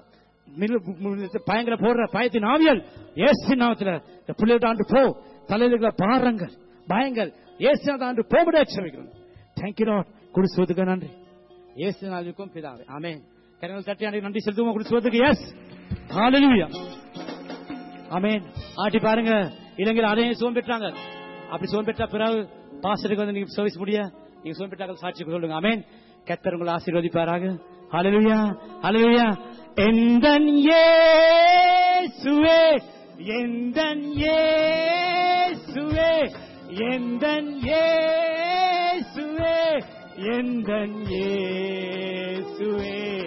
பயங்கர போடுற பயத்தின் ஆவியல் ஏசு நாமத்துல பிள்ளையோட ஆண்டு போ. தலையில பாரங்கள் பயங்கள் ஏசுநாத ஆண்டு போவதாக ஜெபிக்கிறோம். Thank you Lord. குடிசுவதுக்கு நன்றி. ஏசு நாளுக்கும் பிதாவே ஆமென். கரங்கள் தட்டி ஆண்டு நன்றி செலுத்துவோம். குடிசுவதுக்கு எஸ் ஹல்லேலூயா ஆமென். ஆட்டி பாருங்க, இளைஞர் அதே சோம் பெற்றாங்க. அப்படி சோம் பெற்ற பிறகு பாஸ்டருக்கு வந்து நீங்க சர்வீஸ் முடிய நீங்க சோம் பெற்றாங்க சாட்சி சொல்லுங்க. ஆமென். கர்த்தர் உங்களை ஆசீர்வதிப்பாராக. ஹல்லேலூயா ஹல்லேலூயா. எந்தன் இயேசுவே எந்தன் இயேசுவே எந்தன் இயேசுவே எந்தன் இயேசுவே